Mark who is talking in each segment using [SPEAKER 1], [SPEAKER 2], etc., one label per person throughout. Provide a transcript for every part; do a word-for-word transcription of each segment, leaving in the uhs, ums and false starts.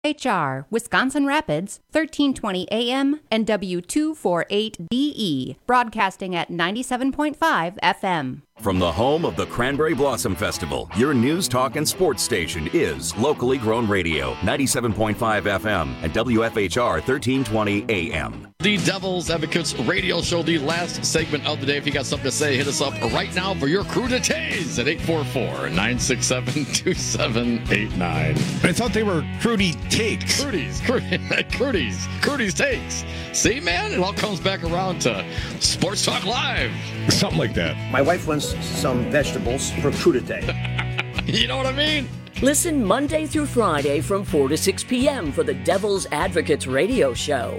[SPEAKER 1] H R, Wisconsin Rapids, thirteen twenty A M and W two forty-eight D E, broadcasting at ninety-seven point five F M.
[SPEAKER 2] From the home of the Cranberry Blossom Festival, your news, talk, and sports station is locally grown radio, ninety-seven point five F M and W F H R thirteen twenty A M.
[SPEAKER 3] The Devil's Advocates radio show, the last segment of the day. If you got something to say, hit us up right now for your crudité at eight four four, nine six seven, two seven eight nine.
[SPEAKER 4] I thought they were Crudy Takes.
[SPEAKER 3] Crudy's, Crudy's, Crudy's Takes. See, man, it all comes back around to Sports Talk Live.
[SPEAKER 4] Something like that.
[SPEAKER 5] My wife wants some vegetables for crudité.
[SPEAKER 3] You know what I mean?
[SPEAKER 6] Listen Monday through Friday from four to six p.m. for the Devil's Advocates radio show.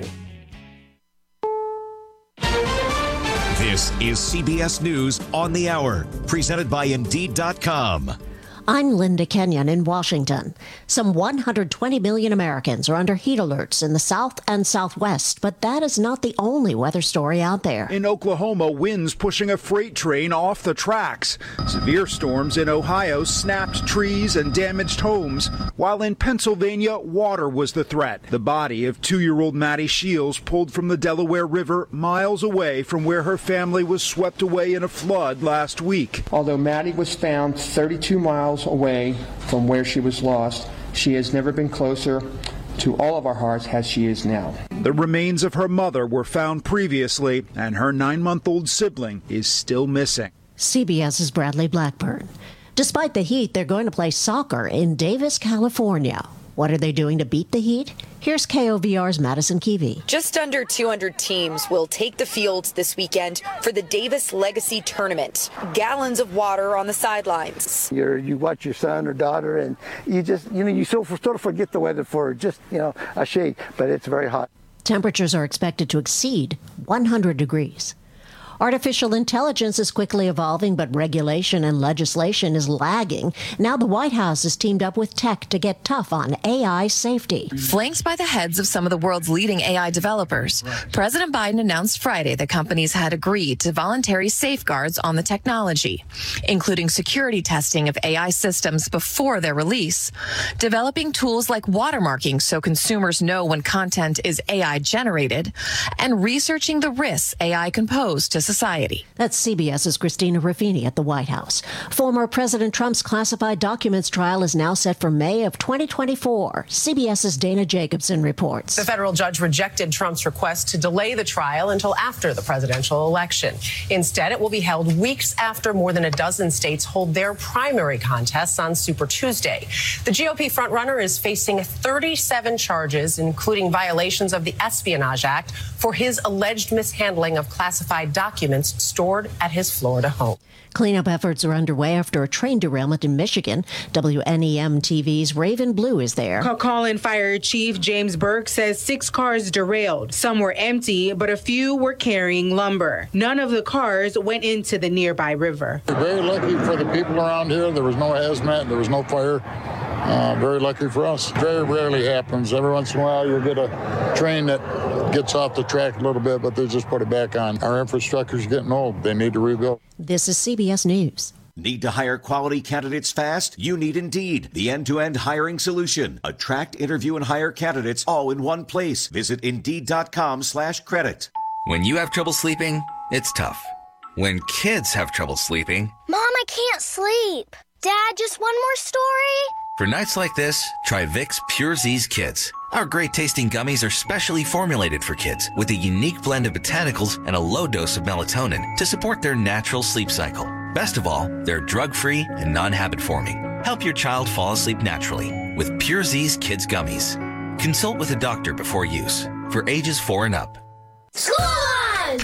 [SPEAKER 7] This is C B S News on the Hour, presented by Indeed dot com.
[SPEAKER 8] I'm Linda Kenyon in Washington. Some one hundred twenty million Americans are under heat alerts in the South and Southwest, but that is not the only weather story out there.
[SPEAKER 9] In Oklahoma, winds pushing a freight train off the tracks. Severe storms in Ohio snapped trees and damaged homes, while in Pennsylvania, water was the threat. The body of two-year-old Maddie Shields pulled from the Delaware River miles away from where her family was swept away in a flood last week.
[SPEAKER 10] Although Maddie was found thirty-two miles away from where she was lost, she has never been closer to all of our hearts as she is now.
[SPEAKER 9] The remains of her mother were found previously, and her nine-month-old sibling is still missing.
[SPEAKER 8] CBS's Bradley Blackburn. Despite the heat, they're going to play soccer in Davis, California. What are they doing to beat the heat? Here's K O V R's Madison Keevy.
[SPEAKER 11] Just under two hundred teams will take the fields this weekend for the Davis Legacy Tournament. Gallons of water on the sidelines.
[SPEAKER 12] You're, you watch your son or daughter, and you just, you know, you sort of forget the weather for just, you know, a shade, but it's very hot.
[SPEAKER 8] Temperatures are expected to exceed one hundred degrees. Artificial intelligence is quickly evolving, but regulation and legislation is lagging. Now the White House has teamed up with tech to get tough on A I safety.
[SPEAKER 13] Flanked by the heads of some of the world's leading A I developers, President Biden announced Friday that companies had agreed to voluntary safeguards on the technology, including security testing of A I systems before their release, developing tools like watermarking so consumers know when content is A I generated, and researching the risks A I can pose to society.
[SPEAKER 8] That's CBS's Christina Ruffini at the White House. Former President Trump's classified documents trial is now set for May of twenty twenty-four. CBS's Dana Jacobson reports.
[SPEAKER 14] The federal judge rejected Trump's request to delay the trial until after the presidential election. Instead, it will be held weeks after more than a dozen states hold their primary contests on Super Tuesday. The G O P frontrunner is facing thirty-seven charges, including violations of the Espionage Act, for his alleged mishandling of classified documents documents stored at his Florida home.
[SPEAKER 8] Cleanup efforts are underway after a train derailment in Michigan. W N E M T V's Raven Blue is there.
[SPEAKER 15] Colin Fire Chief James Burke says six cars derailed. Some were empty, but a few were carrying lumber. None of the cars went into the nearby river.
[SPEAKER 16] We're very lucky for the people around here. There was no hazmat, there was no fire. Uh, very lucky for us. Very rarely happens. Every once in a while you'll get a train that gets off the track a little bit, but they just put it back on. Our infrastructure's getting old. They need to rebuild.
[SPEAKER 8] This is C B S News.
[SPEAKER 7] Need to hire quality candidates fast? You need Indeed, the end-to-end hiring solution. Attract, interview, and hire candidates all in one place. Visit Indeed.com slash credit.
[SPEAKER 17] When you have trouble sleeping, it's tough. When kids have trouble sleeping...
[SPEAKER 18] Mom, I can't sleep. Dad, just one more story?
[SPEAKER 17] For nights like this, try Vicks Pure Z's Kids. Our great-tasting gummies are specially formulated for kids with a unique blend of botanicals and a low dose of melatonin to support their natural sleep cycle. Best of all, they're drug-free and non-habit-forming. Help your child fall asleep naturally with Pure Z's Kids Gummies. Consult with a doctor before use. For ages four and up.
[SPEAKER 18] School on!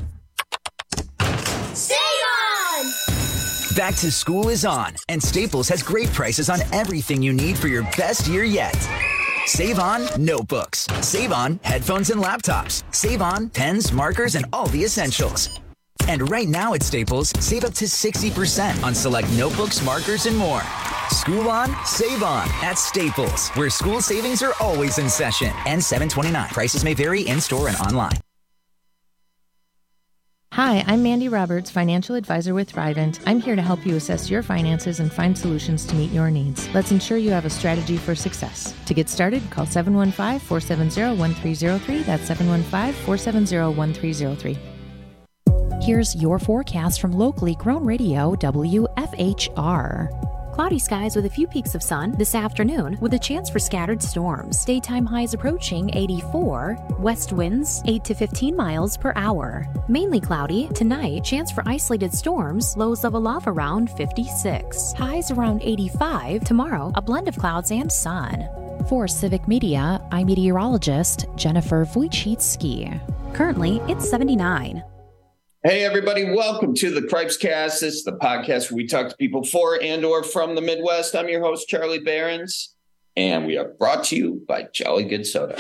[SPEAKER 18] Stay on!
[SPEAKER 19] Back to school is on, and Staples has great prices on everything you need for your best year yet. Save on notebooks. Save on headphones and laptops. Save on pens, markers, and all the essentials. And right now at Staples, save up to sixty percent on select notebooks, markers, and more. School on, save on at Staples, where school savings are always in session. N seven twenty-nine. Prices may vary in-store and online.
[SPEAKER 20] Hi, I'm Mandy Roberts, financial advisor with Thrivent. I'm here to help you assess your finances and find solutions to meet your needs. Let's ensure you have a strategy for success. To get started, call seven one five, four seven zero, one three zero three. That's seven one five, four seven zero, one three zero three.
[SPEAKER 21] Here's your forecast from locally grown radio W F H R. Cloudy skies with a few peaks of sun this afternoon with a chance for scattered storms. Daytime highs approaching eighty-four. West winds eight to fifteen miles per hour. Mainly cloudy tonight. Chance for isolated storms. Lows level off around fifty-six. Highs around eighty-five. Tomorrow, a blend of clouds and sun. For Civic Media, I'm meteorologist Jennifer Wojcicki. Currently, it's seventy-nine.
[SPEAKER 22] Hey, everybody. Welcome to the Cripes Cast. This is the podcast where we talk to people for and or from the Midwest. I'm your host, Charlie Behrens, and we are brought to you by Jolly Good Soda.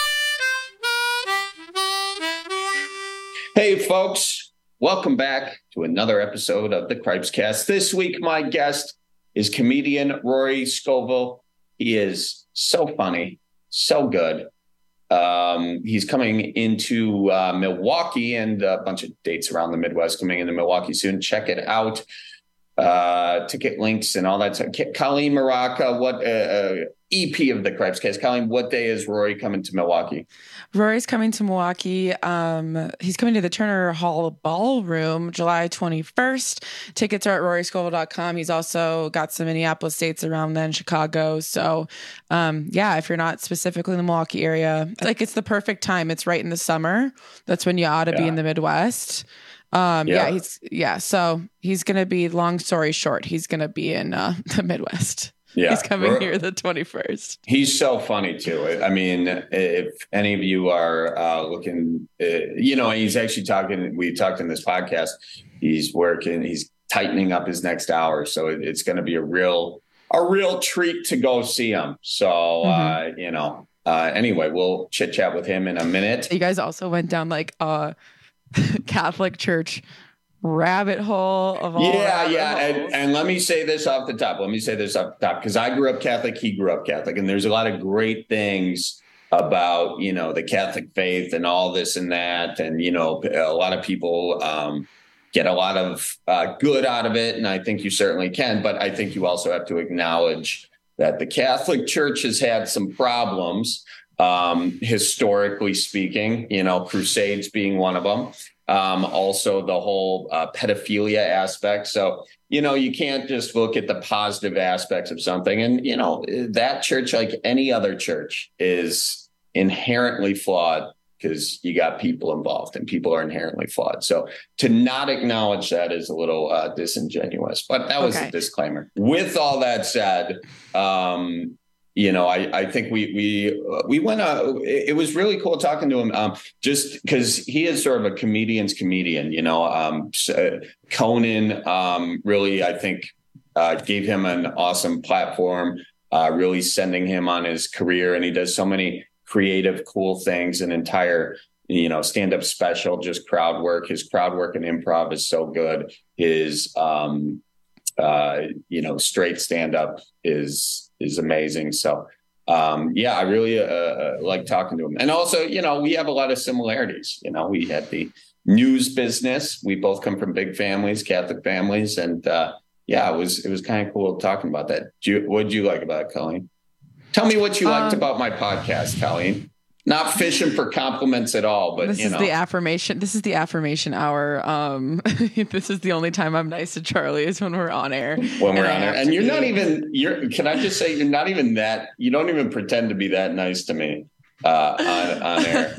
[SPEAKER 22] Hey, folks. Welcome back to another episode of the Cripes Cast. This week, my guest is comedian Rory Scovel. He is so funny, so good. Um, he's coming into uh, Milwaukee, and a bunch of dates around the Midwest coming into Milwaukee soon. Check it out. Uh, ticket links and all that stuff. Colleen Maraca, what uh, E P of the Cripes Cast. Colleen, what day is Rory coming to Milwaukee?
[SPEAKER 23] Rory's coming to Milwaukee. Um, he's coming to the Turner Hall Ballroom July twenty-first. Tickets are at rory scovel dot com. He's also got some Minneapolis dates around then, Chicago. So, um, yeah, if you're not specifically in the Milwaukee area, like it's the perfect time. It's right in the summer. That's when you ought to yeah. be in the Midwest. Um, yeah. yeah, he's yeah. So he's gonna be. Long story short, he's gonna be in uh, the Midwest. Yeah, he's coming here the twenty-first.
[SPEAKER 22] He's so funny too. I mean, if any of you are uh, looking, uh, you know, he's actually talking. We talked in this podcast. He's working. He's tightening up his next hour, so it, it's going to be a real, a real treat to go see him. So mm-hmm. uh, you know. Uh, anyway, we'll chit chat with him in a minute.
[SPEAKER 23] You guys also went down like a Catholic church rabbit hole of all
[SPEAKER 22] yeah yeah and, and let me say this off the top let me say this off the top because I grew up Catholic, he grew up Catholic, and there's a lot of great things about, you know, the Catholic faith and all this and that, and you know, a lot of people um get a lot of uh, good out of it, and I think you certainly can, but I think you also have to acknowledge that the Catholic Church has had some problems, um historically speaking, you know, Crusades being one of them. Um, also, the whole uh, pedophilia aspect. So, you know, you can't just look at the positive aspects of something. And, you know, that church, like any other church, is inherently flawed because you got people involved and people are inherently flawed. So to not acknowledge that is a little uh, disingenuous. But that was okay. a disclaimer. With all that said, um, you know, I, I think we we we went. Uh, it was really cool talking to him, um, just because he is sort of a comedian's comedian. You know, um, so Conan um, really, I think, uh, gave him an awesome platform, uh, really sending him on his career, and he does so many creative, cool things. An entire, you know, stand-up special, just crowd work. His crowd work and improv is so good. His, um, uh, you know, straight stand-up is. is amazing. So, um, yeah, I really uh, like talking to him. And also, you know, we have a lot of similarities. You know, we had the news business. We both come from big families, Catholic families. And uh, yeah, it was it was kind of cool talking about that. What did you like about it, Colleen? Tell me what you liked um, about my podcast, Colleen. Not fishing for compliments at all, but
[SPEAKER 23] this
[SPEAKER 22] you
[SPEAKER 23] is
[SPEAKER 22] know.
[SPEAKER 23] the affirmation. This is the affirmation hour. Um, this is the only time I'm nice to Charlie is when we're on air.
[SPEAKER 22] When we're on air, and you're not even. You're. Can I just say you're not even that. You don't even pretend to be that nice to me uh, on on air.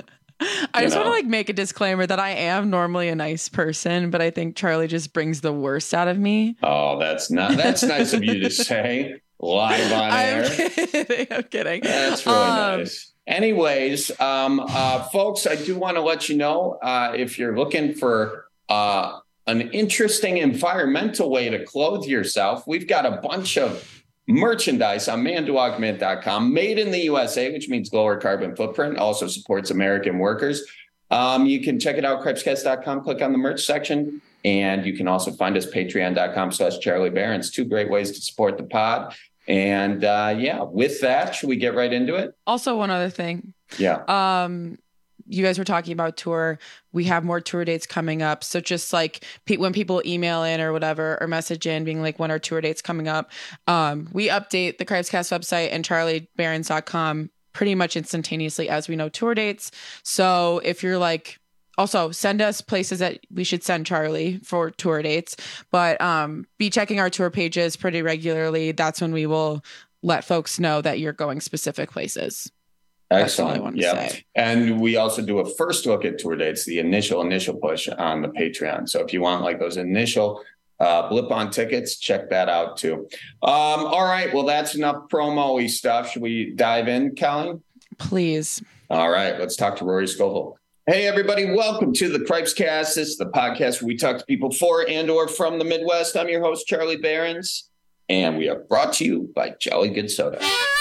[SPEAKER 23] I just know? want to like make a disclaimer that I am normally a nice person, but I think Charlie just brings the worst out of me.
[SPEAKER 22] Oh, that's not. That's nice of you to say live on air.
[SPEAKER 23] I'm kidding. I'm kidding.
[SPEAKER 22] That's really
[SPEAKER 23] um,
[SPEAKER 22] nice. Anyways, um, uh, folks, I do want to let you know uh, if you're looking for uh, an interesting environmental way to clothe yourself, we've got a bunch of merchandise on man do augment dot com, made in the U S A, which means lower carbon footprint, also supports American workers. Um, you can check it out, cripes cast dot com, click on the merch section, and you can also find us patreon dot com slash Charlie Behrens. Two great ways to support the pod. And uh, yeah, with that, should we get right into it?
[SPEAKER 23] Also, one other thing.
[SPEAKER 22] Yeah.
[SPEAKER 23] Um, you guys were talking about tour. We have more tour dates coming up. So just like pe- when people email in or whatever, or message in being like, when are tour dates coming up? Um, we update the Cribescast website and charlie barons dot com pretty much instantaneously as we know tour dates. So if you're like, also send us places that we should send Charlie for tour dates, but um, be checking our tour pages pretty regularly. That's when we will let folks know that you're going specific places.
[SPEAKER 22] Excellent. Yeah. And we also do a first look at tour dates, the initial, initial push on the Patreon. So if you want like those initial uh, blip on tickets, check that out too. Um, all right. Well, that's enough promo-y stuff. Should we dive in, Colleen?
[SPEAKER 23] Please.
[SPEAKER 22] All right. Let's talk to Rory Scovel. Hey, everybody. Welcome to the Cribescast. This is the podcast where we talk to people for and or from the Midwest. I'm your host, Charlie Barons, and we are brought to you by Jolly Good Soda.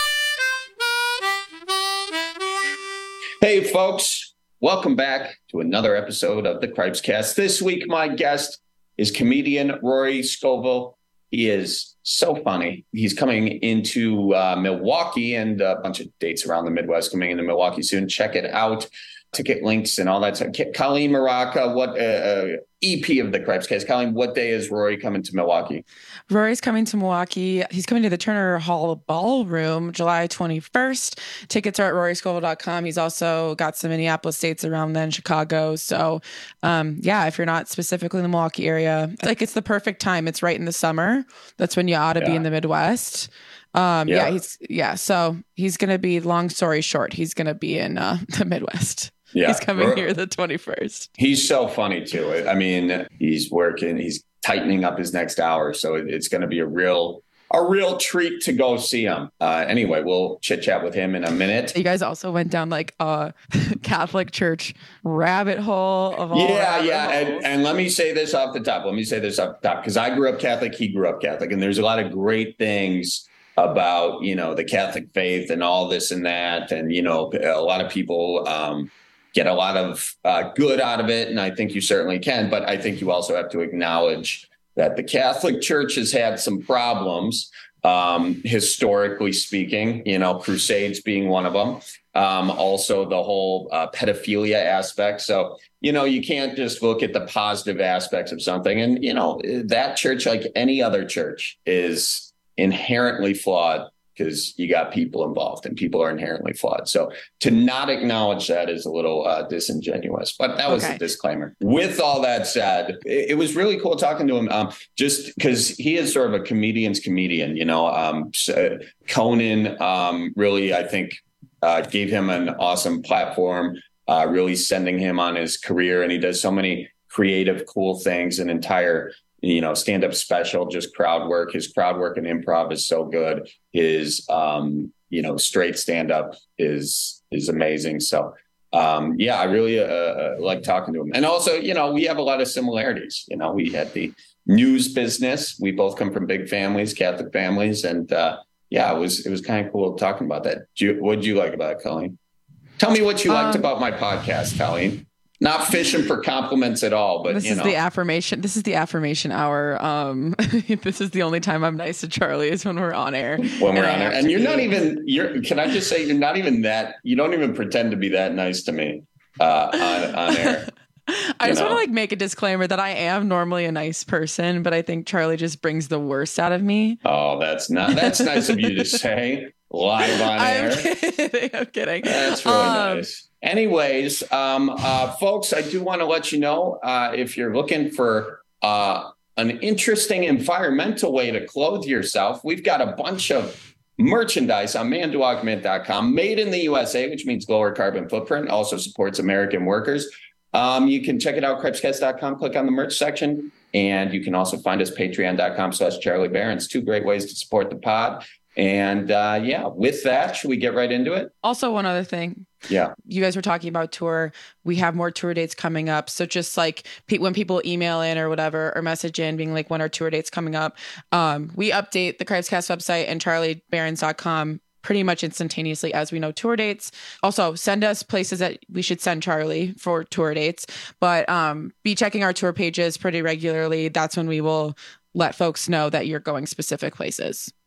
[SPEAKER 22] Hey, folks, welcome back to another episode of the Cribescast. This week, my guest is comedian Rory Scovel. He is so funny. He's coming into uh, Milwaukee, and a bunch of dates around the Midwest coming into Milwaukee soon. Check it out. Ticket links and all that stuff. Colleen Maraca, what uh, uh, E P of the Cribescast. Colleen, what day is Rory coming to Milwaukee?
[SPEAKER 23] Rory's coming to Milwaukee. He's coming to the Turner Hall Ballroom July twenty-first. Tickets are at rory scovel dot com. He's also got some Minneapolis dates around then, Chicago. So, um, yeah, if you're not specifically in the Milwaukee area, like it's the perfect time. It's right in the summer. That's when you ought to yeah. be in the Midwest. Um, yeah. yeah, he's yeah. So he's gonna be. Long story short, he's gonna be in uh, the Midwest. Yeah, he's coming We're, here the twenty-first.
[SPEAKER 22] He's so funny too. I mean, he's working. He's tightening up his next hour, so it, it's going to be a real, a real treat to go see him. Uh, anyway, we'll chit chat with him in a minute.
[SPEAKER 23] You guys also went down like a Catholic church rabbit hole of all.
[SPEAKER 22] Yeah, yeah, and, and let me say this off the top. Let me say this off the top because I grew up Catholic. He grew up Catholic, and there's a lot of great things about you know the Catholic faith and all this and that, and you know a lot of people. Um, get a lot of uh, good out of it. And I think you certainly can. But I think you also have to acknowledge that the Catholic Church has had some problems, um, historically speaking, you know, Crusades being one of them. Um, also, the whole uh, pedophilia aspect. So, you know, you can't just look at the positive aspects of something. And, you know, that church, like any other church, is inherently flawed. Because you got people involved and people are inherently flawed. So to not acknowledge that is a little uh, disingenuous. But that was okay. a disclaimer. With all that said, it, it was really cool talking to him um, just because he is sort of a comedian's comedian. You know, um, so Conan um, really, I think, uh, gave him an awesome platform, uh, really sending him on his career. And he does so many creative, cool things, an entire you know, stand-up special, just crowd work. His crowd work and improv is so good. His, um, you know, straight stand-up is is amazing. So, um, yeah, I really uh, like talking to him. And also, you know, we have a lot of similarities. You know, we had the news business. We both come from big families, Catholic families. And, uh, yeah, it was it was kind of cool talking about that. What did you like about it, Colleen? Tell me what you liked um, about my podcast, Colleen. Not fishing for compliments at all, but
[SPEAKER 23] this
[SPEAKER 22] you
[SPEAKER 23] is
[SPEAKER 22] know.
[SPEAKER 23] the affirmation. This is the affirmation hour. Um, this is the only time I'm nice to Charlie is when we're on air.
[SPEAKER 22] When we're on air, and you're be. not even. You're. Can I just say you're not even that. You don't even pretend to be that nice to me uh, on on air.
[SPEAKER 23] I just know? want to like make a disclaimer that I am normally a nice person, but I think Charlie just brings the worst out of me.
[SPEAKER 22] Oh, that's not. That's nice of you to say live on
[SPEAKER 23] I'm
[SPEAKER 22] air.
[SPEAKER 23] Kidding, I'm kidding.
[SPEAKER 22] That's really
[SPEAKER 23] um,
[SPEAKER 22] nice. Anyways, um, uh, folks, I do want to let you know uh, if you're looking for uh, an interesting environmental way to clothe yourself, we've got a bunch of merchandise on manduag mint dot com, made in the U S A, which means lower carbon footprint, also supports American workers. Um, you can check it out, cribescast dot com, click on the merch section, and you can also find us patreon dot com slash Charlie Barons. Two great ways to support the pod. And uh, yeah, with that, should we get right into it?
[SPEAKER 23] Also, one other thing.
[SPEAKER 22] Yeah.
[SPEAKER 23] You guys were talking about tour. We have more tour dates coming up. So just like pe- when people email in or whatever, or message in being like, when are tour dates coming up? Um, we update the Cribescast website and charlie barons dot com pretty much instantaneously as we know tour dates. Also, send us places that we should send Charlie for tour dates. But um, be checking our tour pages pretty regularly. That's when we will let folks know that you're going specific places.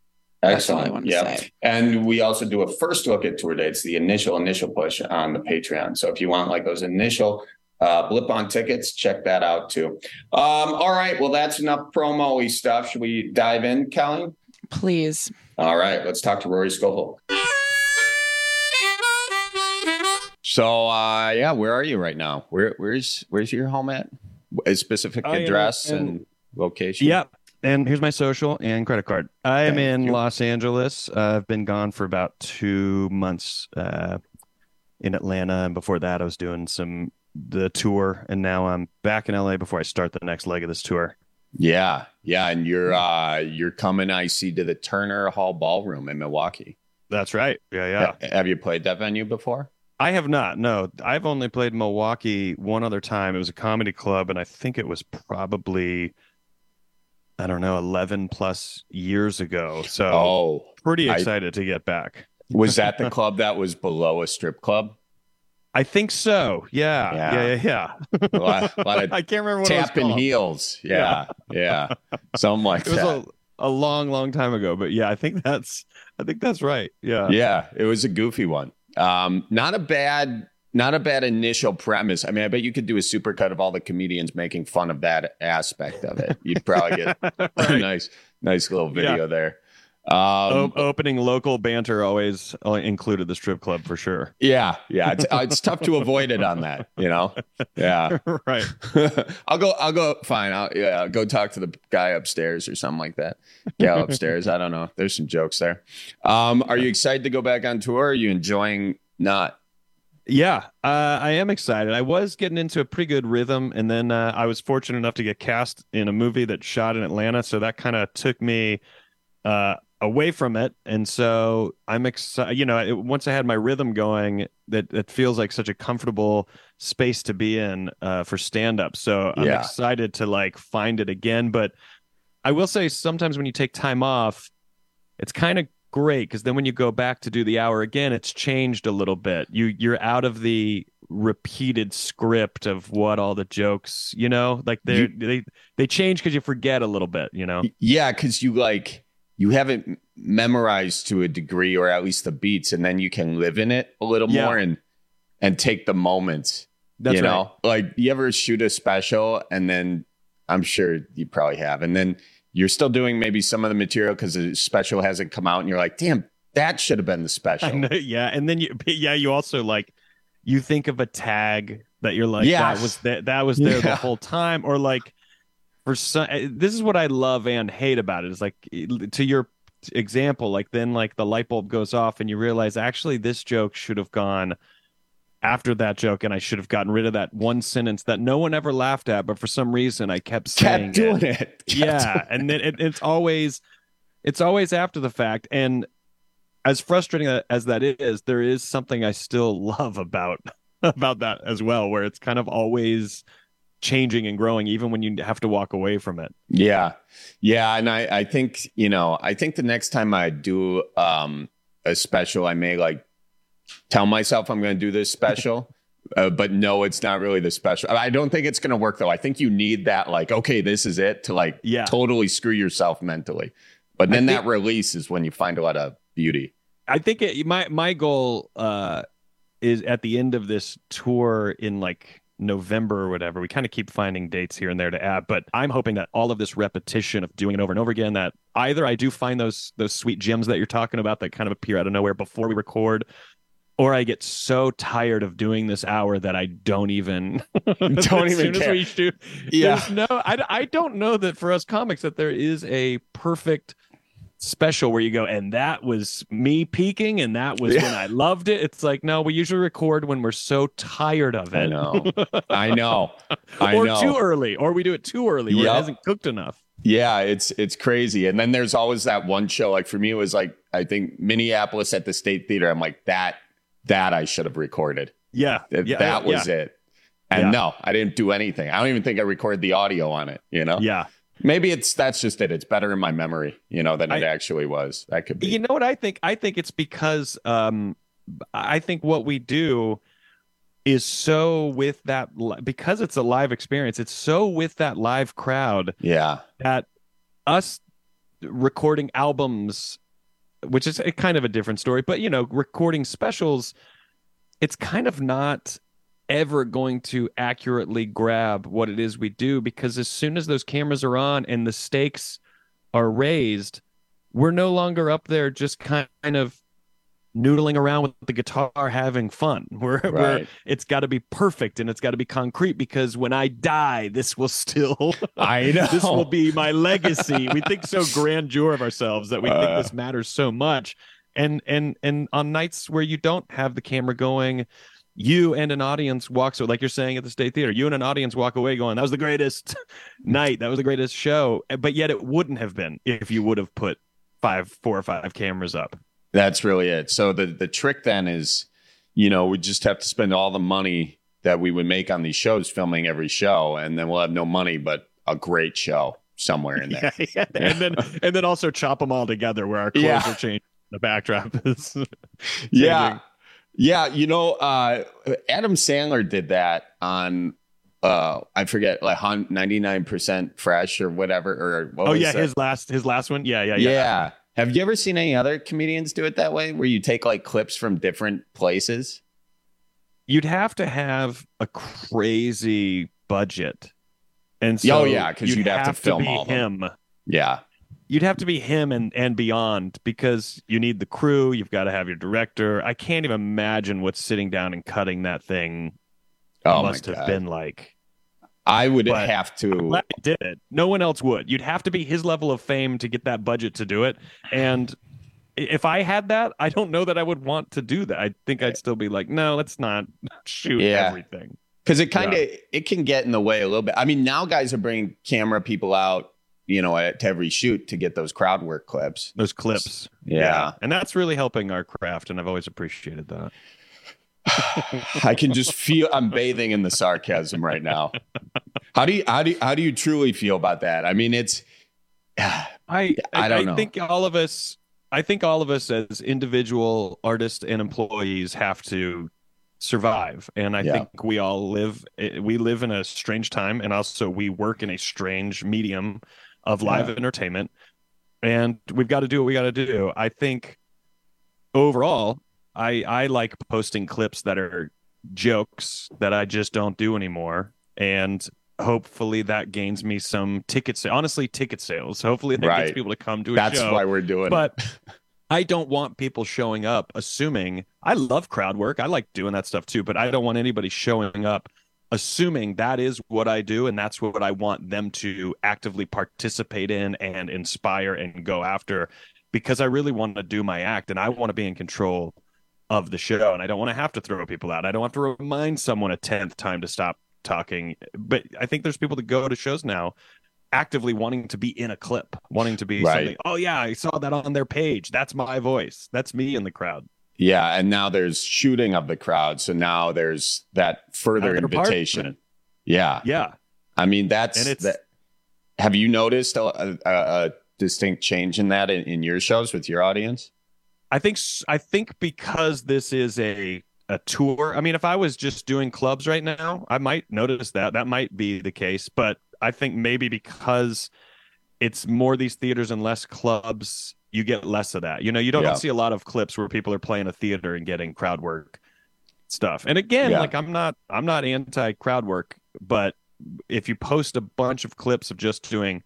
[SPEAKER 23] That's all I
[SPEAKER 22] Excellent.
[SPEAKER 23] want to
[SPEAKER 22] Yeah.
[SPEAKER 23] say.
[SPEAKER 22] And we also do a first look at tour dates, the initial, initial push on the Patreon. So if you want like those initial uh, blip on tickets, check that out too. Um, all right. Well, that's enough promo-y stuff. Should we dive in, Kelly?
[SPEAKER 23] Please.
[SPEAKER 22] All right. Let's talk to Rory Scovel. So, uh, yeah, where are you right now? Where, where's, where's your home at? A specific
[SPEAKER 1] I am
[SPEAKER 22] address
[SPEAKER 1] in-
[SPEAKER 22] and location?
[SPEAKER 1] Yep. And here's my social and credit card. I am
[SPEAKER 22] Thank
[SPEAKER 1] in
[SPEAKER 22] you.
[SPEAKER 1] Los Angeles. Uh, I've been gone for about two months uh, in Atlanta. And before that, I was doing some the tour. And now I'm back in L A before I start the next leg of this tour.
[SPEAKER 22] Yeah. Yeah. And you're, uh, you're coming, I see, to the Turner Hall Ballroom in Milwaukee.
[SPEAKER 1] That's right. Yeah, yeah.
[SPEAKER 22] Ha- Have you played that venue before?
[SPEAKER 1] I have not. No, I've only played Milwaukee one other time. It was a comedy club. And I think it was probably... I don't know, eleven plus years ago. So
[SPEAKER 22] oh,
[SPEAKER 1] pretty
[SPEAKER 22] I-
[SPEAKER 1] excited to get back.
[SPEAKER 22] Was that the club that was below a strip club?
[SPEAKER 1] I think so. Yeah. Yeah. Yeah. Yeah.
[SPEAKER 22] A lot, a lot of
[SPEAKER 1] I can't remember what it was
[SPEAKER 22] tapping
[SPEAKER 1] called.
[SPEAKER 22] heels. Yeah. Yeah. Something like
[SPEAKER 1] It was
[SPEAKER 22] that.
[SPEAKER 1] a, a long, long time ago. But yeah, I think that's I think that's right. Yeah.
[SPEAKER 22] Yeah. It was a goofy one. Um, not a bad, not a bad initial premise. I mean, I bet you could do a supercut of all the comedians making fun of that aspect of it. You'd probably get a nice, nice little video
[SPEAKER 1] Yeah.
[SPEAKER 22] there. Um,
[SPEAKER 1] O- opening local banter always uh, included the strip club for sure.
[SPEAKER 22] Yeah, yeah, it's, uh, it's tough to avoid it on that, you know. Yeah,
[SPEAKER 1] right.
[SPEAKER 22] I'll go. I'll go. Fine. I'll yeah. I'll go talk to the guy upstairs or something like that. Gal upstairs. I don't know. There's some jokes there. Um, are you excited to go back on tour? Are you enjoying not?
[SPEAKER 1] Yeah, uh, I am excited. I was getting into a pretty good rhythm, and then uh, I was fortunate enough to get cast in a movie that shot in Atlanta, so that kind of took me uh, away from it. And so I'm excited. You know, it, once I had my rhythm going, that it feels like such a comfortable space to be in uh, for stand-up. So I'm
[SPEAKER 22] Yeah.
[SPEAKER 1] excited to like find it again. But I will say, sometimes when you take time off, it's kind of great, because then when you go back to do the hour again, it's changed a little bit. You you're out of the repeated script of what all the jokes, you know, like they
[SPEAKER 22] You-
[SPEAKER 1] they they change because you forget a little bit, you know.
[SPEAKER 22] Yeah, because you like you haven't memorized to a degree, or at least the beats, and then you can live in it a little
[SPEAKER 1] Yeah.
[SPEAKER 22] more and and take the moments.
[SPEAKER 1] That's
[SPEAKER 22] you know,
[SPEAKER 1] right.
[SPEAKER 22] like you ever shoot a special, and then I'm sure you probably have, and then you're still doing maybe some of the material because the special hasn't come out, and you're like, damn, that should have been the special.
[SPEAKER 1] I know, yeah, and then you yeah you also like you think of a tag that you're like
[SPEAKER 22] Yes.
[SPEAKER 1] that was that that was there the
[SPEAKER 22] Yeah.
[SPEAKER 1] whole time, or like for some, this is what I love and hate about it, is like, to your example, like then like the light bulb goes off and you realize actually this joke should have gone after that joke, and I should have gotten rid of that one sentence that no one ever laughed at, but for some reason I kept saying
[SPEAKER 22] Kept doing it. Kept
[SPEAKER 1] yeah,
[SPEAKER 22] doing
[SPEAKER 1] and then it, it's always it's always after the fact. And as frustrating as that is, there is something I still love about about that as well, where it's kind of always changing and growing, even when you have to walk away from it.
[SPEAKER 22] Yeah. Yeah. And I, I think, you know, I think the next time I do um, a special, I may like tell myself I'm going to do this special, uh, but no, it's not really the special. I don't think it's going to work though. I think you need that, like, okay, this is it, to like
[SPEAKER 1] Yeah.
[SPEAKER 22] totally screw yourself mentally. But then
[SPEAKER 1] I think-
[SPEAKER 22] that release is when you find a lot of beauty.
[SPEAKER 1] I think it, my my goal uh, is at the end of this tour in like November or whatever. We kind of keep finding dates here and there to add, but I'm hoping that all of this repetition of doing it over and over again, that either I do find those those sweet gems that you're talking about that kind of appear out of nowhere before we record, or I get so tired of doing this hour that I don't even
[SPEAKER 22] Don't
[SPEAKER 1] as
[SPEAKER 22] even
[SPEAKER 1] soon
[SPEAKER 22] care.
[SPEAKER 1] as we shoot.
[SPEAKER 22] Yeah.
[SPEAKER 1] There's no, I, I don't know that for us comics that there is a perfect special where you go, and that was me peaking, and that was when
[SPEAKER 22] Yeah.
[SPEAKER 1] I loved it. It's like, no, we usually record when we're so tired of it.
[SPEAKER 22] I know. I know. I
[SPEAKER 1] or
[SPEAKER 22] know.
[SPEAKER 1] too early, or we do it too early where
[SPEAKER 22] Yep.
[SPEAKER 1] it hasn't cooked enough.
[SPEAKER 22] Yeah, it's it's crazy. And then there's always that one show. Like for me, it was like, I think Minneapolis at the State Theater. I'm like, that that I should have recorded.
[SPEAKER 1] Yeah.
[SPEAKER 22] That,
[SPEAKER 1] yeah,
[SPEAKER 22] that was
[SPEAKER 1] yeah.
[SPEAKER 22] it. And
[SPEAKER 1] Yeah.
[SPEAKER 22] no, I didn't do anything. I don't even think I recorded the audio on it, you know?
[SPEAKER 1] Yeah.
[SPEAKER 22] Maybe it's that's just it. It's better in my memory, you know, than it
[SPEAKER 1] I-
[SPEAKER 22] actually was. That could be.
[SPEAKER 1] You know what I think? I think it's because um, I think what we do is so with that li- because it's a live experience. It's so with that live crowd
[SPEAKER 22] Yeah.
[SPEAKER 1] that us recording albums which is a kind of a different story. But, you know, recording specials, it's kind of not ever going to accurately grab what it is we do, because as soon as those cameras are on and the stakes are raised, we're no longer up there just kind of noodling around with the guitar having fun. We're,
[SPEAKER 2] Right.
[SPEAKER 1] we're it's got to be perfect and it's got to be concrete, because when I die, this will still
[SPEAKER 2] I know.
[SPEAKER 1] this will be my legacy. We think so grandeur of ourselves that we
[SPEAKER 2] Uh.
[SPEAKER 1] think this matters so much. And and and on nights where you don't have the camera going, you and an audience walks, like you're saying at the State Theater, you and an audience walk away going, that was the greatest night, that was the greatest show. But yet it wouldn't have been if you would have put five, four or five cameras up.
[SPEAKER 2] That's really it. So the the trick then is, you know, we just have to spend all the money that we would make on these shows filming every show, and then we'll have no money but a great show somewhere in there.
[SPEAKER 1] Yeah, yeah. And then and then also chop them all together where our clothes
[SPEAKER 2] Yeah.
[SPEAKER 1] are changed. The backdrop is
[SPEAKER 2] Yeah.
[SPEAKER 1] changing.
[SPEAKER 2] Yeah. You know, uh, Adam Sandler did that on, uh, I forget, like ninety-nine percent Fresh or whatever. Or what
[SPEAKER 1] Oh
[SPEAKER 2] was
[SPEAKER 1] yeah,
[SPEAKER 2] that?
[SPEAKER 1] his last his last one. Yeah, yeah,
[SPEAKER 2] Yeah.
[SPEAKER 1] yeah.
[SPEAKER 2] Have you ever seen any other comedians do it that way, where you take like clips from different places?
[SPEAKER 1] You'd have to have a crazy budget. And so
[SPEAKER 2] Oh, yeah, 'cause you'd have to film
[SPEAKER 1] be
[SPEAKER 2] all of them.
[SPEAKER 1] him.
[SPEAKER 2] Yeah.
[SPEAKER 1] You'd have to be him and, and beyond, because you need the crew. You've got to have your director. I can't even imagine what sitting down and cutting that thing
[SPEAKER 2] Oh, my
[SPEAKER 1] must have
[SPEAKER 2] God.
[SPEAKER 1] been like.
[SPEAKER 2] I would
[SPEAKER 1] But
[SPEAKER 2] have
[SPEAKER 1] I'm
[SPEAKER 2] to.
[SPEAKER 1] glad he did it. No one else would. You'd have to be his level of fame to get that budget to do it. And if I had that, I don't know that I would want to do that. I think I'd still be like, no, let's not shoot
[SPEAKER 2] Yeah.
[SPEAKER 1] everything.
[SPEAKER 2] Because it kind of
[SPEAKER 1] Yeah.
[SPEAKER 2] it can get in the way a little bit. I mean, now guys are bringing camera people out, you know, at to every shoot to get those crowd work clips.
[SPEAKER 1] Those clips.
[SPEAKER 2] Yeah.
[SPEAKER 1] And that's really helping our craft. And I've always appreciated that.
[SPEAKER 2] I can just feel I'm bathing in the sarcasm right now. How do you how do you, how do you truly feel about that? I mean, it's
[SPEAKER 1] I
[SPEAKER 2] I
[SPEAKER 1] I,
[SPEAKER 2] don't
[SPEAKER 1] I
[SPEAKER 2] know.
[SPEAKER 1] think all of us I think all of us as individual artists and employees have to survive. And I
[SPEAKER 2] Yeah.
[SPEAKER 1] think we all live we live in a strange time, and also we work in a strange medium of live
[SPEAKER 2] Yeah.
[SPEAKER 1] entertainment. And we've got to do what we got to do. I think overall, I I like posting clips that are jokes that I just don't do anymore. And hopefully that gains me some ticket sales. Honestly, ticket sales. Hopefully that
[SPEAKER 2] Right.
[SPEAKER 1] gets people to come to a
[SPEAKER 2] That's
[SPEAKER 1] show.
[SPEAKER 2] why we're doing
[SPEAKER 1] but
[SPEAKER 2] it.
[SPEAKER 1] I don't want people showing up assuming I love crowd work. I like doing that stuff too, but I don't want anybody showing up assuming that is what I do and that's what I want them to actively participate in and inspire and go after, because I really want to do my act and I want to be in control of the show, and I don't want to have to throw people out. I don't have to remind someone a tenth time to stop talking. But I think there's people that go to shows now actively wanting to be in a clip, wanting to be
[SPEAKER 2] Right.
[SPEAKER 1] something. Oh yeah, I saw that on their page. That's my voice. That's me in the crowd.
[SPEAKER 2] Yeah, and now there's shooting of the crowd, so now there's that further
[SPEAKER 1] Now they're part of
[SPEAKER 2] invitation.
[SPEAKER 1] it.
[SPEAKER 2] Yeah,
[SPEAKER 1] Yeah.
[SPEAKER 2] I mean, that's
[SPEAKER 1] And it's-
[SPEAKER 2] that. Have you noticed a, a, a distinct change in that in, in your shows with your audience?
[SPEAKER 1] I think s- I think because this is a a tour. I mean, if I was just doing clubs right now, I might notice that. That might be the case, but I think maybe because it's more these theaters and less clubs, you get less of that. You know, you don't
[SPEAKER 2] Yeah.
[SPEAKER 1] see a lot of clips where people are playing a theater and getting crowd work stuff. And again,
[SPEAKER 2] Yeah.
[SPEAKER 1] like I'm not I'm not anti crowd work, but if you post a bunch of clips of just doing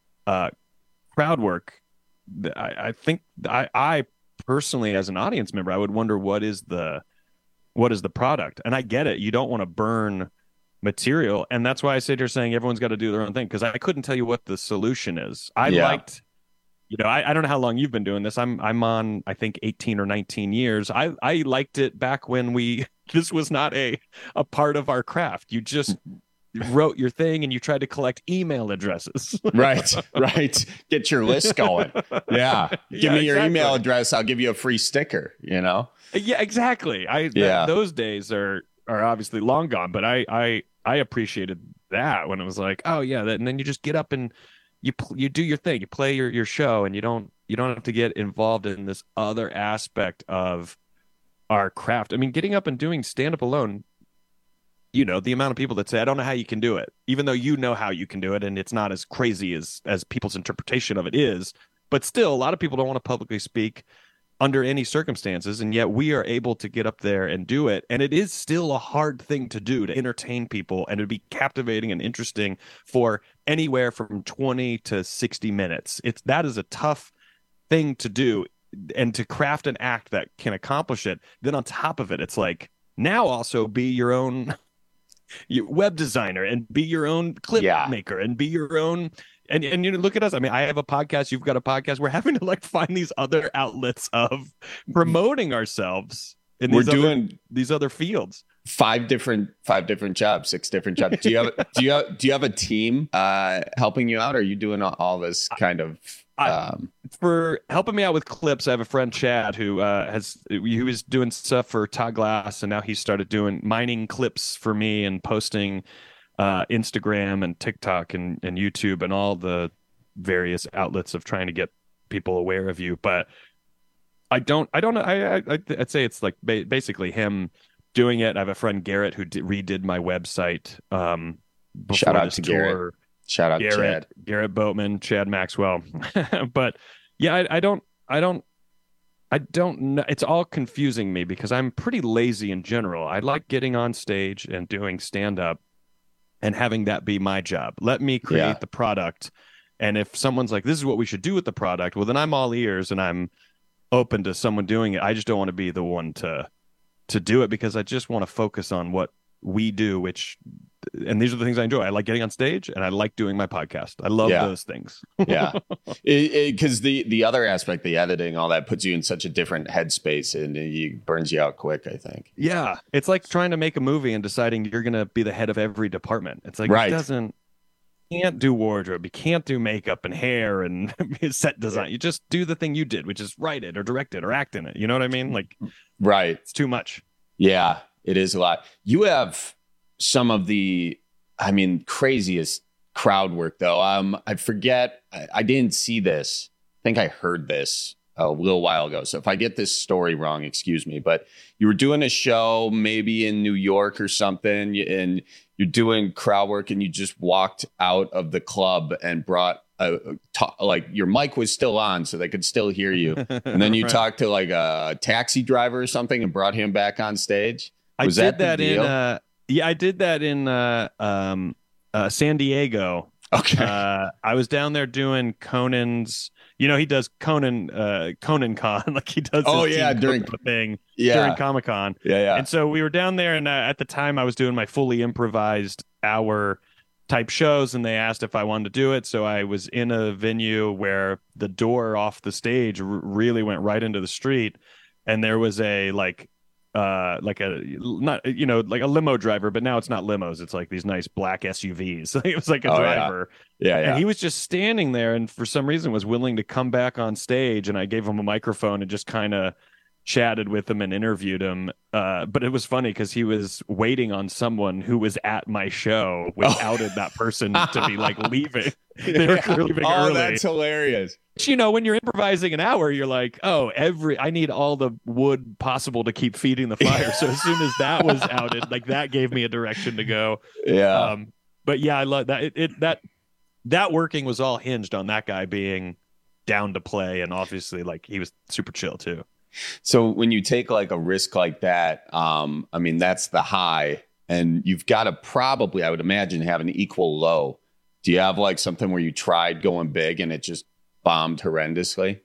[SPEAKER 1] uh crowd work, th- I, I think I I personally as an audience member, I would wonder what is the what is the product. And I get it. You don't want to burn material. And that's why I sit here saying everyone's got to do their own thing, because I couldn't tell you what the solution is. I
[SPEAKER 2] Yeah.
[SPEAKER 1] liked, you know, I, I don't know how long you've been doing this. I'm I'm on, I think, eighteen or nineteen years. I, I liked it back when we, this was not a, a part of our craft. You just wrote your thing and you tried to collect email addresses.
[SPEAKER 2] Right, right. Get your list going. Yeah. Give
[SPEAKER 1] Yeah,
[SPEAKER 2] me your
[SPEAKER 1] exactly.
[SPEAKER 2] email address. I'll give you a free sticker, you know?
[SPEAKER 1] Yeah, exactly. I th-
[SPEAKER 2] Yeah.
[SPEAKER 1] those days are are obviously long gone, but I I I appreciated that when it was like, oh yeah, that, and then you just get up and you pl- you do your thing, you play your your show, and you don't you don't have to get involved in this other aspect of our craft. I mean, getting up and doing stand up alone, you know, the amount of people that say, I don't know how you can do it, even though you know how you can do it, and it's not as crazy as as people's interpretation of it is. But still, a lot of people don't want to publicly speak. under any circumstances, and yet we are able to get up there and do it. And it is still a hard thing to do, to entertain people and to be captivating and interesting for anywhere from twenty to sixty minutes. It's that is a tough thing to do, and to craft an act that can accomplish it. Then on top of it, it's like, now also be your own web designer and be your own clip
[SPEAKER 2] yeah.
[SPEAKER 1] maker and be your own. And and you know, look at us. I mean, I have a podcast. You've got a podcast. We're having to like find these other outlets of promoting ourselves in
[SPEAKER 2] We're
[SPEAKER 1] these
[SPEAKER 2] doing
[SPEAKER 1] other, these other fields.
[SPEAKER 2] Five different, five different jobs, six different jobs. Do you have do you have do you have a team uh, helping you out? Or are you doing all, all this kind of? Um...
[SPEAKER 1] I, for helping me out with clips, I have a friend Chad who uh, has he was doing stuff for Todd Glass, and now he started doing mining clips for me and posting. Uh, Instagram and TikTok and, and YouTube and all the various outlets of trying to get people aware of you. But I don't, I don't know. I, I, I'd say it's like ba- basically him doing it. I have a friend Garrett who did, redid my website. Um,
[SPEAKER 2] Shout out
[SPEAKER 1] this
[SPEAKER 2] to
[SPEAKER 1] tour.
[SPEAKER 2] Garrett. Shout out
[SPEAKER 1] Garrett,
[SPEAKER 2] to Chad.
[SPEAKER 1] Garrett Boatman, Chad Maxwell. But yeah, I, I don't, I don't, I don't know. It's all confusing me because I'm pretty lazy in general. I like getting on stage and doing stand up and having that be my job. Let me create
[SPEAKER 2] Yeah.
[SPEAKER 1] the product. And if someone's like, this is what we should do with the product, well, then I'm all ears and I'm open to someone doing it. I just don't want to be the one to to do it because I just want to focus on what we do, which, and these are the things I enjoy. I like getting on stage and I like doing my podcast. I love
[SPEAKER 2] Yeah.
[SPEAKER 1] those things.
[SPEAKER 2] Yeah. Because the, the other aspect, the editing, all that puts you in such a different headspace and it burns you out quick, I think.
[SPEAKER 1] Yeah. It's like trying to make a movie and deciding you're going to be the head of every department. It's like,
[SPEAKER 2] Right.
[SPEAKER 1] it doesn't, you can't do wardrobe. You can't do makeup and hair and set design. You just do the thing you did, which is write it or direct it or act in it. You know what I mean? Like,
[SPEAKER 2] Right.
[SPEAKER 1] it's too much.
[SPEAKER 2] Yeah, it is a lot. You have some of the, I mean, craziest crowd work, though. Um, I forget, I, I didn't see this. I think I heard this a little while ago. So if I get this story wrong, excuse me. But you were doing a show maybe in New York or something, and you're doing crowd work, and you just walked out of the club and brought a, ta- like your mic was still on, so they could still hear you. And then you
[SPEAKER 1] Right.
[SPEAKER 2] talked to like a taxi driver or something and brought him back on stage. Was
[SPEAKER 1] I
[SPEAKER 2] that
[SPEAKER 1] did that,
[SPEAKER 2] the
[SPEAKER 1] in
[SPEAKER 2] deal?
[SPEAKER 1] uh yeah, I did that in uh um uh San Diego.
[SPEAKER 2] Okay.
[SPEAKER 1] Uh I was down there doing Conan's, you know, he does Conan uh Conan Con, like he does
[SPEAKER 2] Oh,
[SPEAKER 1] his
[SPEAKER 2] yeah,
[SPEAKER 1] team
[SPEAKER 2] during-
[SPEAKER 1] cook thing
[SPEAKER 2] Yeah.
[SPEAKER 1] during Comic-Con.
[SPEAKER 2] Yeah, yeah.
[SPEAKER 1] And so we were down there, and uh, at the time I was doing my fully improvised hour type shows, and they asked if I wanted to do it. So I was in a venue where the door off the stage r- really went right into the street, and there was a like uh like a not you know like a limo driver, but now it's not limos, it's like these nice black S U Vs. It was like a
[SPEAKER 2] Oh, yeah.
[SPEAKER 1] driver.
[SPEAKER 2] Yeah, yeah.
[SPEAKER 1] And he was just standing there, and for some reason was willing to come back on stage, and I gave him a microphone and just kind of chatted with him and interviewed him. Uh, but it was funny because he was waiting on someone who was at my show, which
[SPEAKER 2] Oh.
[SPEAKER 1] outed that person to be like leaving. They were clearly leaving
[SPEAKER 2] oh,
[SPEAKER 1] early.
[SPEAKER 2] that's hilarious.
[SPEAKER 1] But, you know, when you're improvising an hour, you're like, oh, every I need all the wood possible to keep feeding the fire. So as soon as that was outed, like that gave me a direction to go.
[SPEAKER 2] Yeah.
[SPEAKER 1] Um, but yeah, I love that. It, it that that working was all hinged on that guy being down to play, and obviously, like, he was super chill too.
[SPEAKER 2] So when you take like a risk like that, um, I mean, that's the high, and you've got to probably, I would imagine, have an equal low. Do you have like something where you tried going big and it just bombed horrendously?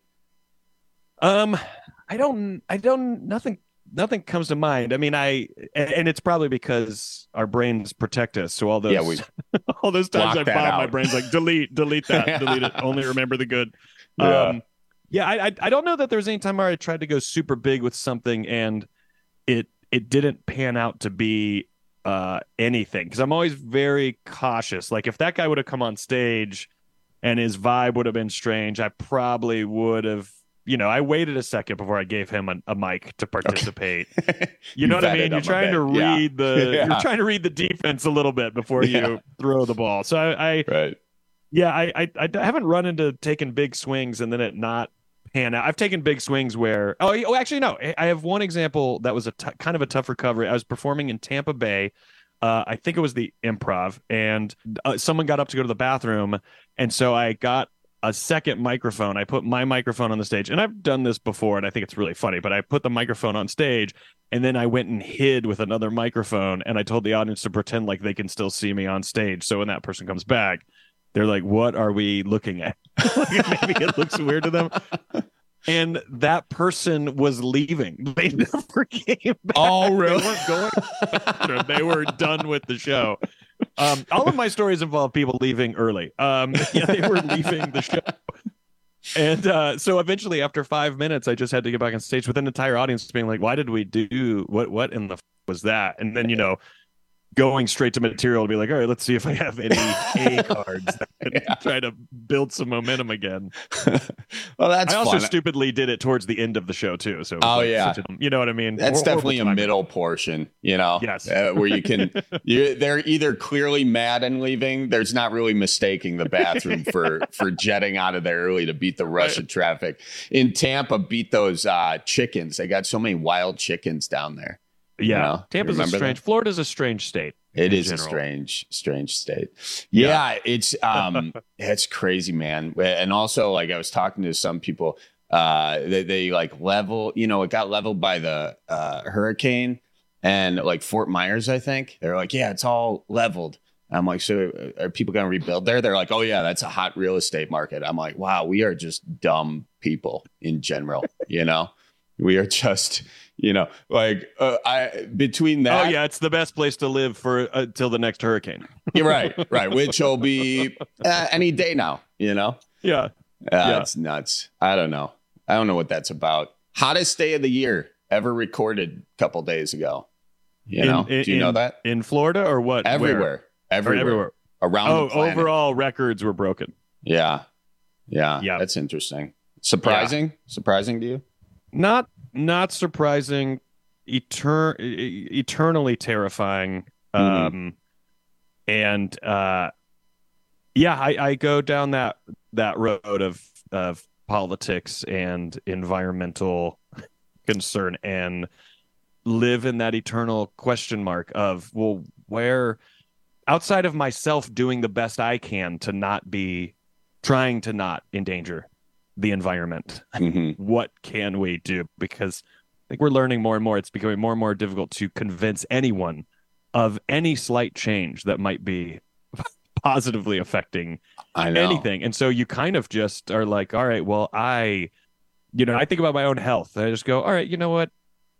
[SPEAKER 1] Um, I don't, I don't, nothing, nothing comes to mind. I mean, I, and, and it's probably because our brains protect us. So all those,
[SPEAKER 2] Yeah, we
[SPEAKER 1] all those times I
[SPEAKER 2] block that
[SPEAKER 1] bombed, my
[SPEAKER 2] out.
[SPEAKER 1] brain's like, delete, delete that, delete it. Only remember the good.
[SPEAKER 2] Yeah.
[SPEAKER 1] Um, yeah, I, I, I don't know that there was any time where I tried to go super big with something and it, it didn't pan out to be uh, anything. Cause I'm always very cautious. Like if that guy would have come on stage and his vibe would have been strange, I probably would have, you know, I waited a second before I gave him a, a mic to participate. You know
[SPEAKER 2] You
[SPEAKER 1] what I
[SPEAKER 2] vetted
[SPEAKER 1] mean?
[SPEAKER 2] him
[SPEAKER 1] You're
[SPEAKER 2] a
[SPEAKER 1] trying to
[SPEAKER 2] bit. Yeah.
[SPEAKER 1] read the
[SPEAKER 2] Yeah.
[SPEAKER 1] you're trying to read the defense a little bit before you
[SPEAKER 2] Yeah.
[SPEAKER 1] throw the ball. So I, I
[SPEAKER 2] right.
[SPEAKER 1] yeah, I, I I haven't run into taking big swings and then it not pan out. I've taken big swings where oh, oh actually no, I have one example that was a t- kind of a tough recovery. I was performing in Tampa Bay. Uh, I think it was the Improv, and uh, someone got up to go to the bathroom, and so I got a second microphone. I put my microphone on the stage, and I've done this before, and I think it's really funny, but I put the microphone on stage, and then I went and hid with another microphone, and I told the audience to pretend like they can still see me on stage. So when that person comes back, they're like, what are we looking at? Maybe it looks weird to them. And that person was leaving. They never came back.
[SPEAKER 2] Oh, really?
[SPEAKER 1] They weren't going. They were done with the show. Um, all of my stories involve people leaving early. Um, yeah, they were leaving the show. And uh, so eventually, after five minutes, I just had to get back on stage with an entire audience being like, why did we do, what What in the f- was that? And then, you know, going straight to material to be like, all right, let's see if I have any A cards that can yeah. try to build some momentum again.
[SPEAKER 2] Well, that's
[SPEAKER 1] I also
[SPEAKER 2] fun.
[SPEAKER 1] stupidly did it towards the end of the show too. So
[SPEAKER 2] oh
[SPEAKER 1] like
[SPEAKER 2] yeah,
[SPEAKER 1] a, you know what I mean?
[SPEAKER 2] That's
[SPEAKER 1] Hor-
[SPEAKER 2] definitely a middle portion, you know.
[SPEAKER 1] Yes,
[SPEAKER 2] uh, where you can, you they're either clearly mad and leaving. There's not really mistaking the bathroom for for jetting out of there early to beat the rush right. of traffic. In Tampa, beat those uh, chickens. They got so many wild chickens down there.
[SPEAKER 1] Yeah, you know? Tampa's a strange. That? Florida's a strange state.
[SPEAKER 2] It is general. a strange, strange state. Yeah, yeah. it's um, it's crazy, man. And also, like I was talking to some people, uh, they, they like level. You know, it got leveled by the uh, hurricane, and like Fort Myers, I think they're like, yeah, it's all leveled. I'm like, so are people going to rebuild there? They're like, oh yeah, that's a hot real estate market. I'm like, wow, we are just dumb people in general. You know, we are just. You know, like uh, I between that.
[SPEAKER 1] Oh yeah, it's the best place to live for until uh, the next hurricane.
[SPEAKER 2] You're right, right. Which will be uh, any day now. You know.
[SPEAKER 1] Yeah.
[SPEAKER 2] Uh,
[SPEAKER 1] yeah.
[SPEAKER 2] It's nuts. I don't know. I don't know what that's about. Hottest day of the year ever recorded a couple days ago. You in, know? In, Do you
[SPEAKER 1] in,
[SPEAKER 2] know that
[SPEAKER 1] in Florida or what?
[SPEAKER 2] Everywhere.
[SPEAKER 1] Where?
[SPEAKER 2] Everywhere.
[SPEAKER 1] Everywhere.
[SPEAKER 2] Around.
[SPEAKER 1] Oh,
[SPEAKER 2] the planet.
[SPEAKER 1] Overall records were broken.
[SPEAKER 2] Yeah. Yeah.
[SPEAKER 1] Yeah.
[SPEAKER 2] That's interesting. Surprising. Yeah. Surprising to you?
[SPEAKER 1] Not. Not surprising, etern- eternally terrifying.
[SPEAKER 2] Mm-hmm.
[SPEAKER 1] Um, and uh, yeah, I, I go down that that road of of politics and environmental concern and live in that eternal question mark of, well, where outside of myself doing the best I can to not be trying to not endanger the environment.
[SPEAKER 2] Mm-hmm.
[SPEAKER 1] What can we do? Because I think we're learning more and more. It's becoming more and more difficult to convince anyone of any slight change that might be positively affecting
[SPEAKER 2] I know.
[SPEAKER 1] anything. And so you kind of just are like, all right, well, I, you know, I think about my own health. I just go, all right, you know what?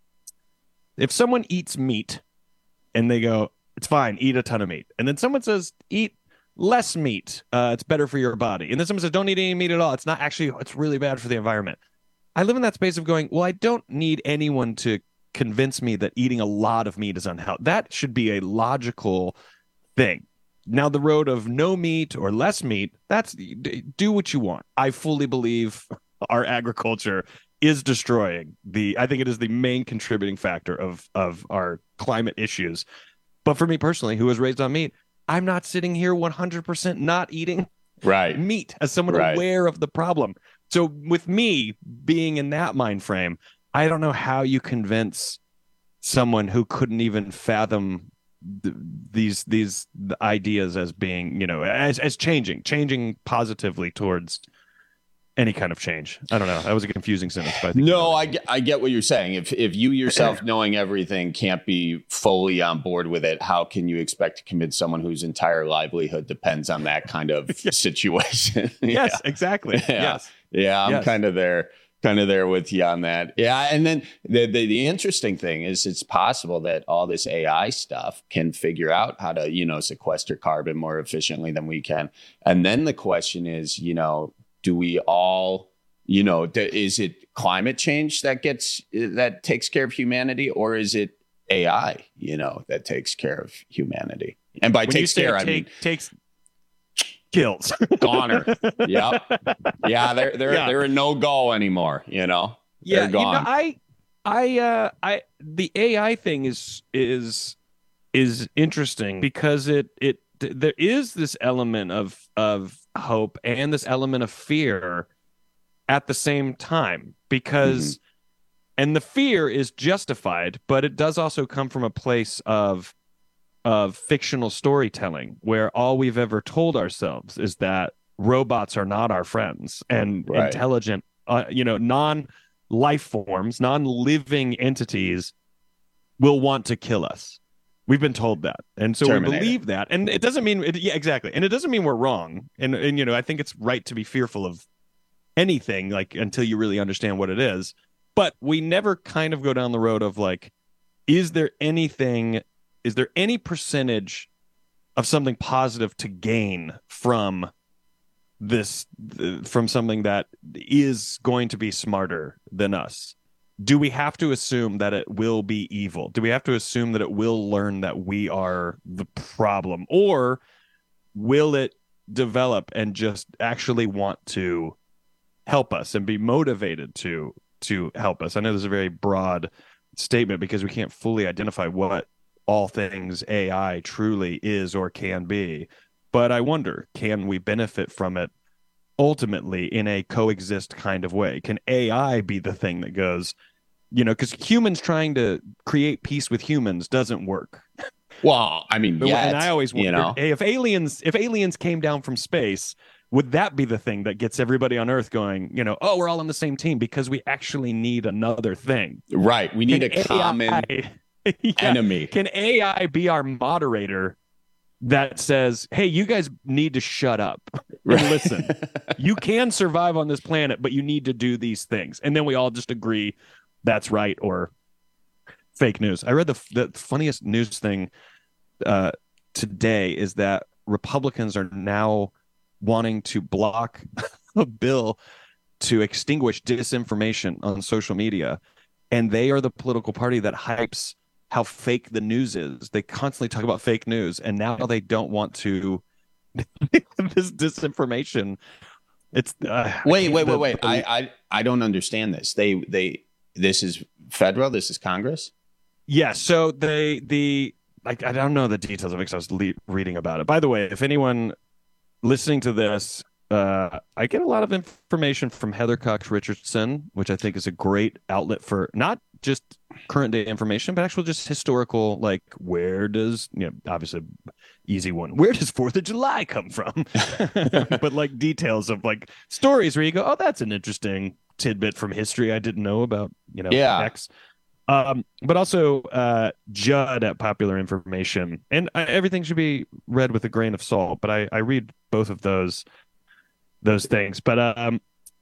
[SPEAKER 1] If someone eats meat and they go, it's fine, eat a ton of meat. And then someone says, eat less meat, uh, it's better for your body. And then someone says, don't eat any meat at all. It's not actually, it's really bad for the environment. I live in that space of going, well, I don't need anyone to convince me that eating a lot of meat is unhealthy. That should be a logical thing. Now, the road of no meat or less meat, that's do what you want. I fully believe our agriculture is destroying the, I think it is the main contributing factor of, of our climate issues. But for me personally, who was raised on meat, I'm not sitting here one hundred percent not eating
[SPEAKER 2] right.
[SPEAKER 1] meat as someone
[SPEAKER 2] right.
[SPEAKER 1] aware of the problem. So with me being in that mind frame, I don't know how you convince someone who couldn't even fathom th- these these ideas as being, you know, as as changing, changing positively towards any kind of change. I don't know. That was a confusing sentence, but I think
[SPEAKER 2] no, I get, I get what you're saying. If if you yourself knowing everything can't be fully on board with it, how can you expect to convince someone whose entire livelihood depends on that kind of situation?
[SPEAKER 1] Yes,
[SPEAKER 2] yeah.
[SPEAKER 1] exactly.
[SPEAKER 2] Yeah.
[SPEAKER 1] Yes.
[SPEAKER 2] Yeah, I'm
[SPEAKER 1] yes.
[SPEAKER 2] kind of there, kind of there with you on that. Yeah, and then the, the the interesting thing is it's possible that all this A I stuff can figure out how to, you know, sequester carbon more efficiently than we can. And then the question is, you know, do we all, you know, is it climate change that gets that takes care of humanity, or is it A I, you know, that takes care of humanity? And by
[SPEAKER 1] when
[SPEAKER 2] takes care,
[SPEAKER 1] take,
[SPEAKER 2] I mean
[SPEAKER 1] takes kills.
[SPEAKER 2] Goner. Yep. Yeah, they're they're
[SPEAKER 1] yeah.
[SPEAKER 2] they're a no go anymore. You know.
[SPEAKER 1] Yeah,
[SPEAKER 2] they're gone.
[SPEAKER 1] You know, I, I, uh, I, the A I thing is is is interesting because it it there is this element of of hope and this element of fear at the same time, because mm-hmm. and the fear is justified, but it does also come from a place of of fictional storytelling where all we've ever told ourselves is that robots are not our friends, and
[SPEAKER 2] Right.
[SPEAKER 1] intelligent, uh, you know, non-life forms, non-living entities will want to kill us. We've been told that, and so
[SPEAKER 2] Terminator.
[SPEAKER 1] we believe that, and it doesn't mean, it, yeah, exactly, and it doesn't mean we're wrong, and and you know, I think it's right to be fearful of anything, like, until you really understand what it is, but we never kind of go down the road of like, is there anything, is there any percentage of something positive to gain from this, from something that is going to be smarter than us? Do we have to assume that it will be evil? Do we have to assume that it will learn that we are the problem? Or will it develop and just actually want to help us and be motivated to to help us? I know this is a very broad statement because we can't fully identify what all things A I truly is or can be. But I wonder, can we benefit from it ultimately in a coexist kind of way? Can A I be the thing that goes, you know, because humans trying to create peace with humans doesn't work.
[SPEAKER 2] Well, I mean, yeah,
[SPEAKER 1] and I always wonder,
[SPEAKER 2] you know,
[SPEAKER 1] hey, if aliens, if aliens came down from space, would that be the thing that gets everybody on Earth going, you know, oh, we're all on the same team because we actually need another thing.
[SPEAKER 2] Right. We need
[SPEAKER 1] Can
[SPEAKER 2] a common
[SPEAKER 1] A I, yeah,
[SPEAKER 2] enemy.
[SPEAKER 1] Can A I be our moderator that says, hey, you guys need to shut up and
[SPEAKER 2] Right.
[SPEAKER 1] listen. You can survive on this planet, but you need to do these things. And then we all just agree that's right or fake news. I read the, the funniest news thing uh, today is that Republicans are now wanting to block a bill to extinguish disinformation on social media. And they are the political party that hypes how fake the news is. They constantly talk about fake news, and now they don't want to this disinformation. It's uh,
[SPEAKER 2] wait, wait,
[SPEAKER 1] the-
[SPEAKER 2] wait, wait.
[SPEAKER 1] the-
[SPEAKER 2] I, I, I don't understand this. They, they, this is federal. This is Congress.
[SPEAKER 1] Yeah, so they the like I don't know the details of it because I was le- reading about it. By the way, if anyone listening to this, uh, I get a lot of information from Heather Cox Richardson, which I think is a great outlet for not just current day information, but actual just historical, like where does, you know, obviously easy one, where does Fourth of July come from? But like details of like stories where you go, oh, that's an interesting tidbit from history I didn't know about, you know,
[SPEAKER 2] Yeah.
[SPEAKER 1] X. Um, but also uh, Judd at Popular Information, and uh, everything should be read with a grain of salt. But I, I read both of those those things. But um,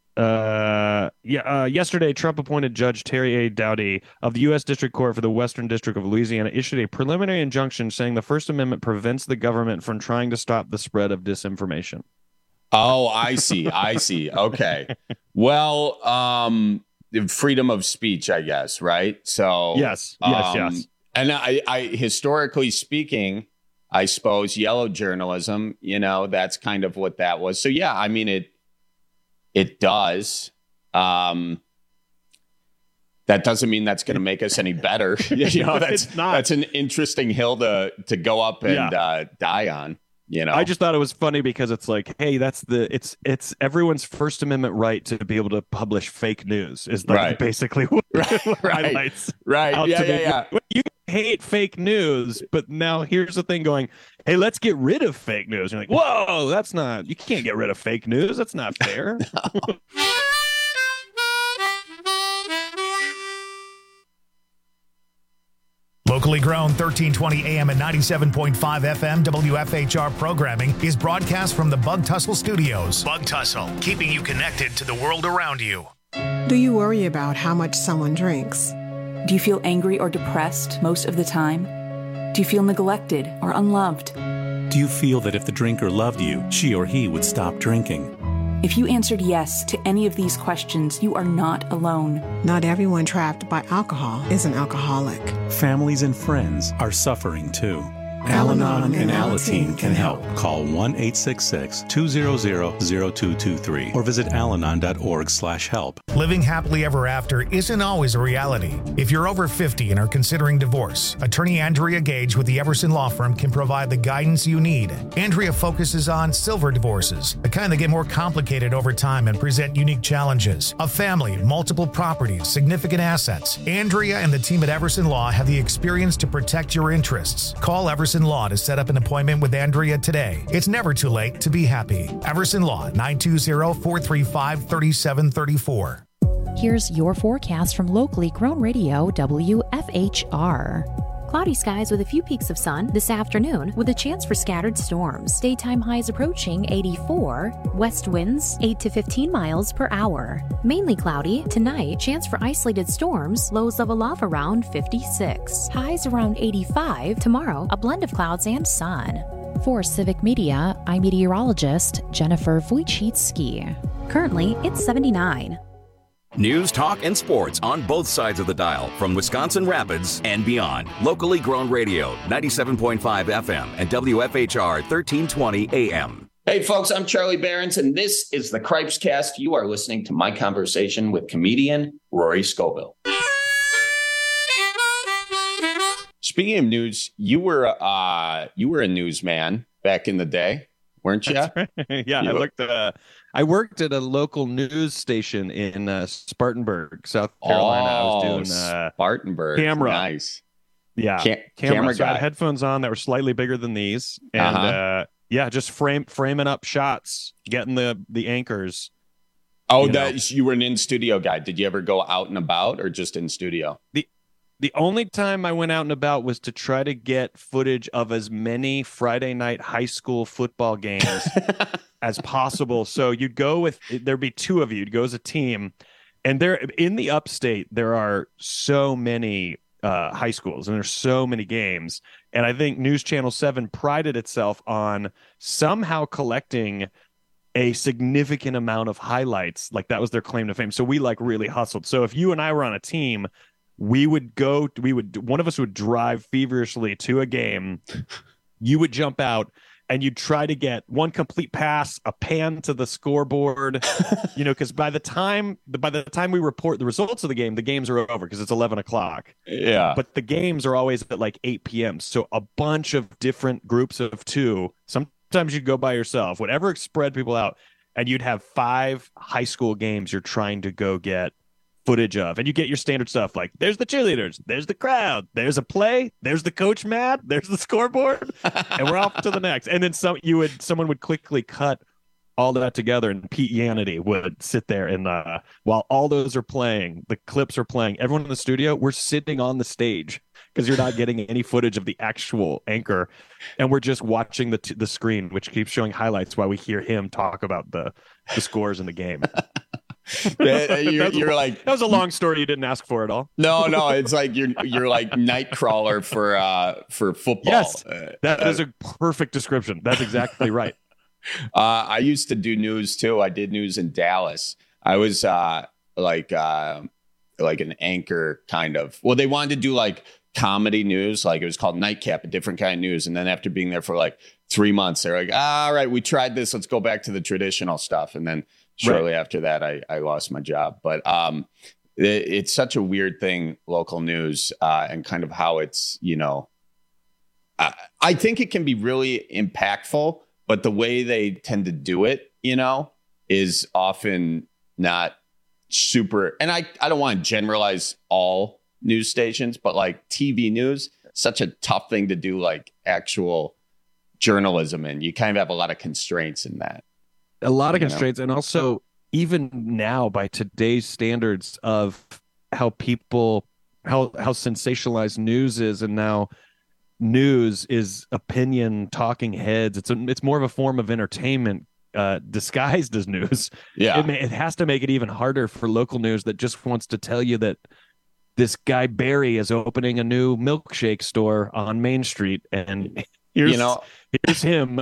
[SPEAKER 1] uh, yeah, uh, yesterday Trump appointed Judge Terry A. Dowdy of the U S District Court for the Western District of Louisiana issued a preliminary injunction saying the First Amendment prevents the government from trying to stop the spread of disinformation.
[SPEAKER 2] Oh, I see. I see. Okay. Well, um, freedom of speech, I guess, right? So
[SPEAKER 1] Yes, yes,
[SPEAKER 2] um,
[SPEAKER 1] yes.
[SPEAKER 2] And I, I, historically speaking, I suppose yellow journalism, you know, that's kind of what that was. So yeah, I mean it. It does. Um, that doesn't mean that's going to make us any better. You know, that's
[SPEAKER 1] It's not.
[SPEAKER 2] that's an interesting hill to to go up and
[SPEAKER 1] Yeah.
[SPEAKER 2] uh, die on. You know,
[SPEAKER 1] I just thought it was funny because it's like, hey, that's the it's it's everyone's First Amendment right to be able to publish fake news is like
[SPEAKER 2] Right.
[SPEAKER 1] basically what
[SPEAKER 2] Right,
[SPEAKER 1] it
[SPEAKER 2] right,
[SPEAKER 1] highlights.
[SPEAKER 2] right.
[SPEAKER 1] out
[SPEAKER 2] Yeah,
[SPEAKER 1] to
[SPEAKER 2] yeah,
[SPEAKER 1] be.
[SPEAKER 2] yeah.
[SPEAKER 1] You hate fake news, but now here's the thing going, hey, let's get rid of fake news. You're like, whoa, that's not, you can't get rid of fake news. That's not fair.
[SPEAKER 3] Locally grown thirteen twenty A M and ninety-seven point five F M W F H R programming is broadcast from the Bug Tussle Studios. Bug Tussle, keeping you connected to the world around you.
[SPEAKER 4] Do you worry about how much someone drinks?
[SPEAKER 5] Do you feel angry or depressed most of the time? Do you feel neglected or unloved?
[SPEAKER 24] Do you feel that if the drinker loved you, she or he would stop drinking?
[SPEAKER 5] If you answered yes to any of these questions, you are not alone.
[SPEAKER 4] Not everyone trapped by alcohol is an alcoholic.
[SPEAKER 24] Families and friends are suffering too. Al-Anon and Alateen can help. Call one eight six six, two zero zero, zero two two three or visit alanon dot org slash help.
[SPEAKER 3] Living happily ever after isn't always a reality. If you're over fifty and are considering divorce, attorney Andrea Gage with the Everson Law Firm can provide the guidance you need. Andrea focuses on silver divorces, the kind that get more complicated over time and present unique challenges. A family, multiple properties, significant assets. Andrea and the team at Everson Law have the experience to protect your interests. Call Everson Everson Law to set up an appointment with Andrea today. It's never too late to be happy. Everson Law, nine two zero, four three five, three seven three four.
[SPEAKER 21] Here's your forecast from locally grown radio W F H R. Cloudy skies with a few peaks of sun this afternoon with a chance for scattered storms. Daytime highs approaching eighty-four. West winds eight to fifteen miles per hour. Mainly cloudy. Tonight, chance for isolated storms. Lows level off around fifty-six. Highs around eighty-five. Tomorrow, a blend of clouds and sun. For Civic Media, I'm meteorologist Jennifer Wojcicki. Currently, it's seventy-nine.
[SPEAKER 6] News, talk, and sports on both sides of the dial from Wisconsin Rapids and beyond. Locally grown radio, ninety-seven point five F M and W F H R thirteen twenty A M.
[SPEAKER 22] Hey, folks, I'm Charlie Behrens, and this is the Cripes Cast. You are listening to my conversation with comedian Rory Scovel. Speaking of news, you were uh, you were a newsman back in the day, weren't you?
[SPEAKER 1] Right. Yeah, you I looked. Uh, I worked at a local news station in uh, Spartanburg, South Carolina.
[SPEAKER 22] Oh,
[SPEAKER 1] I was doing uh,
[SPEAKER 22] Spartanburg.
[SPEAKER 1] Camera.
[SPEAKER 22] Nice.
[SPEAKER 1] Yeah,
[SPEAKER 22] Cam-
[SPEAKER 1] camera.
[SPEAKER 22] camera
[SPEAKER 1] So I
[SPEAKER 22] guy.
[SPEAKER 1] had headphones on that were slightly bigger than these, and
[SPEAKER 22] Uh-huh.
[SPEAKER 1] uh, yeah, just frame framing up shots, getting the the anchors.
[SPEAKER 22] Oh,
[SPEAKER 1] you know.
[SPEAKER 22] that you were an in studio guy. Did you ever go out and about, or just in studio?
[SPEAKER 1] The the only time I went out and about was to try to get footage of as many Friday night high school football games as possible. So you'd go with, there'd be two of you, you'd go as a team, and there in the upstate, there are so many uh, high schools and there's so many games. And I think News Channel seven prided itself on somehow collecting a significant amount of highlights. Like that was their claim to fame. So we like really hustled. So if you and I were on a team, we would go, we would, one of us would drive feverishly to a game. You would jump out and you'd try to get one complete pass, a pan to the scoreboard, you know, because by the time, by the time we report the results of the game, the games are over because it's eleven o'clock.
[SPEAKER 22] Yeah.
[SPEAKER 1] But the games are always at like eight p.m. So a bunch of different groups of two, sometimes you'd go by yourself, whatever spread people out, and you'd have five high school games you're trying to go get footage of, and you get your standard stuff like there's the cheerleaders, there's the crowd, there's a play, there's the coach mad, there's the scoreboard, and we're off to the next. And then some you would someone would quickly cut all that together, and Pete Yanity would sit there and uh while all those are playing, the clips are playing, everyone in the studio, we're sitting on the stage because you're not getting any footage of the actual anchor, and we're just watching the t- the screen, which keeps showing highlights while we hear him talk about the the scores in the game.
[SPEAKER 22] Yeah, you're,
[SPEAKER 1] was a-
[SPEAKER 22] you're like
[SPEAKER 1] that was a long story you didn't ask for at all.
[SPEAKER 22] no, no. It's like you're you're like Nightcrawler for uh for football.
[SPEAKER 1] Yes,
[SPEAKER 22] Uh,
[SPEAKER 1] that
[SPEAKER 22] uh,
[SPEAKER 1] is a perfect description. That's exactly right.
[SPEAKER 22] Uh, I used to do news too. I did news in Dallas. I was uh, like uh, like an anchor kind of. Well, they wanted to do like comedy news, like it was called Nightcap, a different kind of news. And then after being there for like three months, they're like, all right, we tried this. Let's go back to the traditional stuff. And then shortly
[SPEAKER 1] Right.
[SPEAKER 22] after that, I, I lost my job. But um, it, it's such a weird thing, local news, uh, and kind of how it's, you know, I, I think it can be really impactful. But the way they tend to do it, you know, is often not super. And I, I don't want to generalize all news stations, but like T V news, such a tough thing to do, like actual journalism in. You kind of have a lot of constraints in that.
[SPEAKER 1] A lot of
[SPEAKER 22] You know?
[SPEAKER 1] constraints, and also even now by today's standards of how people how how sensationalized news is, and now news is opinion, talking heads. It's a, it's more of a form of entertainment uh, disguised as news.
[SPEAKER 22] Yeah.
[SPEAKER 1] It, may, it has to make it even harder for local news that just wants to tell you that this guy Barry is opening a new milkshake store on Main Street, and here's,
[SPEAKER 22] You know-
[SPEAKER 1] here's him.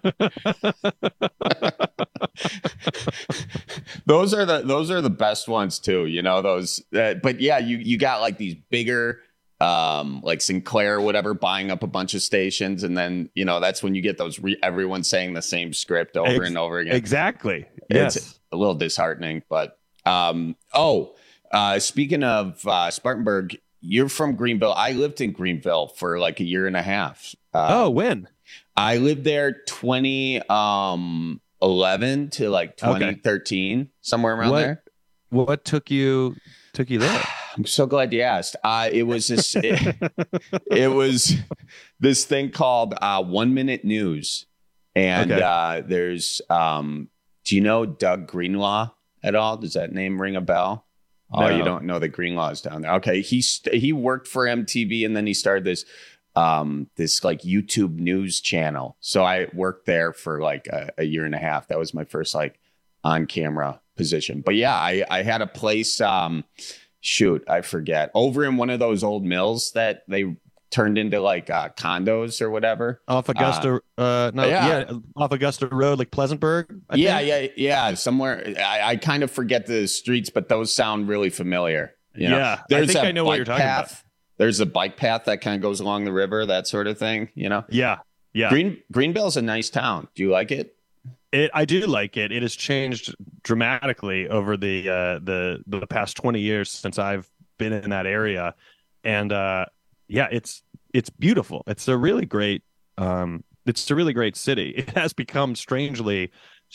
[SPEAKER 22] those are the those are the best ones too, you know, those uh, but yeah, you you got like these bigger um like Sinclair or whatever buying up a bunch of stations, and then you know that's when you get those re- everyone saying the same script over
[SPEAKER 1] Ex-
[SPEAKER 22] and over again.
[SPEAKER 1] Exactly.
[SPEAKER 22] It's
[SPEAKER 1] Yes.
[SPEAKER 22] a little disheartening, but um oh uh speaking of uh Spartanburg, you're from Greenville. I lived in Greenville for like a year and a half. Uh,
[SPEAKER 1] Oh, when?
[SPEAKER 22] I lived there twenty eleven to like twenty thirteen, somewhere around
[SPEAKER 1] What-
[SPEAKER 22] there.
[SPEAKER 1] What took you took you there?
[SPEAKER 22] I'm so glad you asked. Uh, it was this. It, it was
[SPEAKER 2] this thing called uh, One Minute News. And
[SPEAKER 1] Okay.
[SPEAKER 2] uh, there's, um, do you know Doug Greenlaw at all? Does that name ring a bell? Oh,
[SPEAKER 1] No.
[SPEAKER 2] you don't know the Greenlaws down there. Okay. He, st- he worked for M T V and then he started this, um, this like YouTube news channel. So I worked there for like a, a year and a half. That was my first like on camera position. But yeah, I, I had a place, um, shoot, I forget, over in one of those old mills that they turned into like uh, condos or whatever.
[SPEAKER 1] Off Augusta, uh, uh, no,
[SPEAKER 2] yeah.
[SPEAKER 1] yeah. off Augusta Road, like Pleasantburg. I
[SPEAKER 2] yeah,
[SPEAKER 1] think?
[SPEAKER 2] yeah, yeah. Somewhere, I, I kind of forget the streets, but those sound really familiar. You know?
[SPEAKER 1] Yeah, I
[SPEAKER 2] There's
[SPEAKER 1] think
[SPEAKER 2] a
[SPEAKER 1] I know what
[SPEAKER 2] bike
[SPEAKER 1] you're talking
[SPEAKER 2] path.
[SPEAKER 1] about.
[SPEAKER 2] There's a bike path that kind of goes along the river, that sort of thing. You know.
[SPEAKER 1] Yeah, yeah.
[SPEAKER 2] Green Greenville's a nice town. Do you like it?
[SPEAKER 1] It, I do like it. It has changed dramatically over the uh, the the past twenty years since I've been in that area, and uh, yeah, it's it's beautiful. It's a really great. Um, it's a really great city. It has become strangely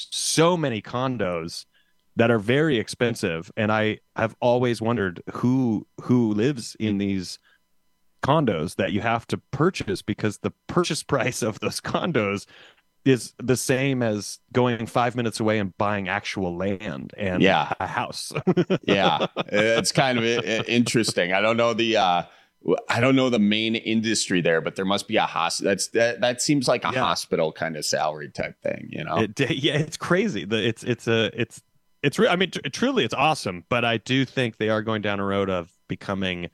[SPEAKER 1] so many condos that are very expensive, and I have always wondered who who lives in these condos that you have to purchase, because the purchase price of those condos is the same as going five minutes away and buying actual land and
[SPEAKER 2] Yeah.
[SPEAKER 1] a house.
[SPEAKER 2] Yeah, it's kind of i- interesting. I don't know the uh, I don't know the main industry there, but there must be a hospital. That's that. That seems like a
[SPEAKER 1] Yeah.
[SPEAKER 2] hospital kind of salary type thing. You know?
[SPEAKER 1] It, yeah, it's crazy. The it's it's a it's it's re- I mean, tr- truly, it's awesome. But I do think they are going down a road of becoming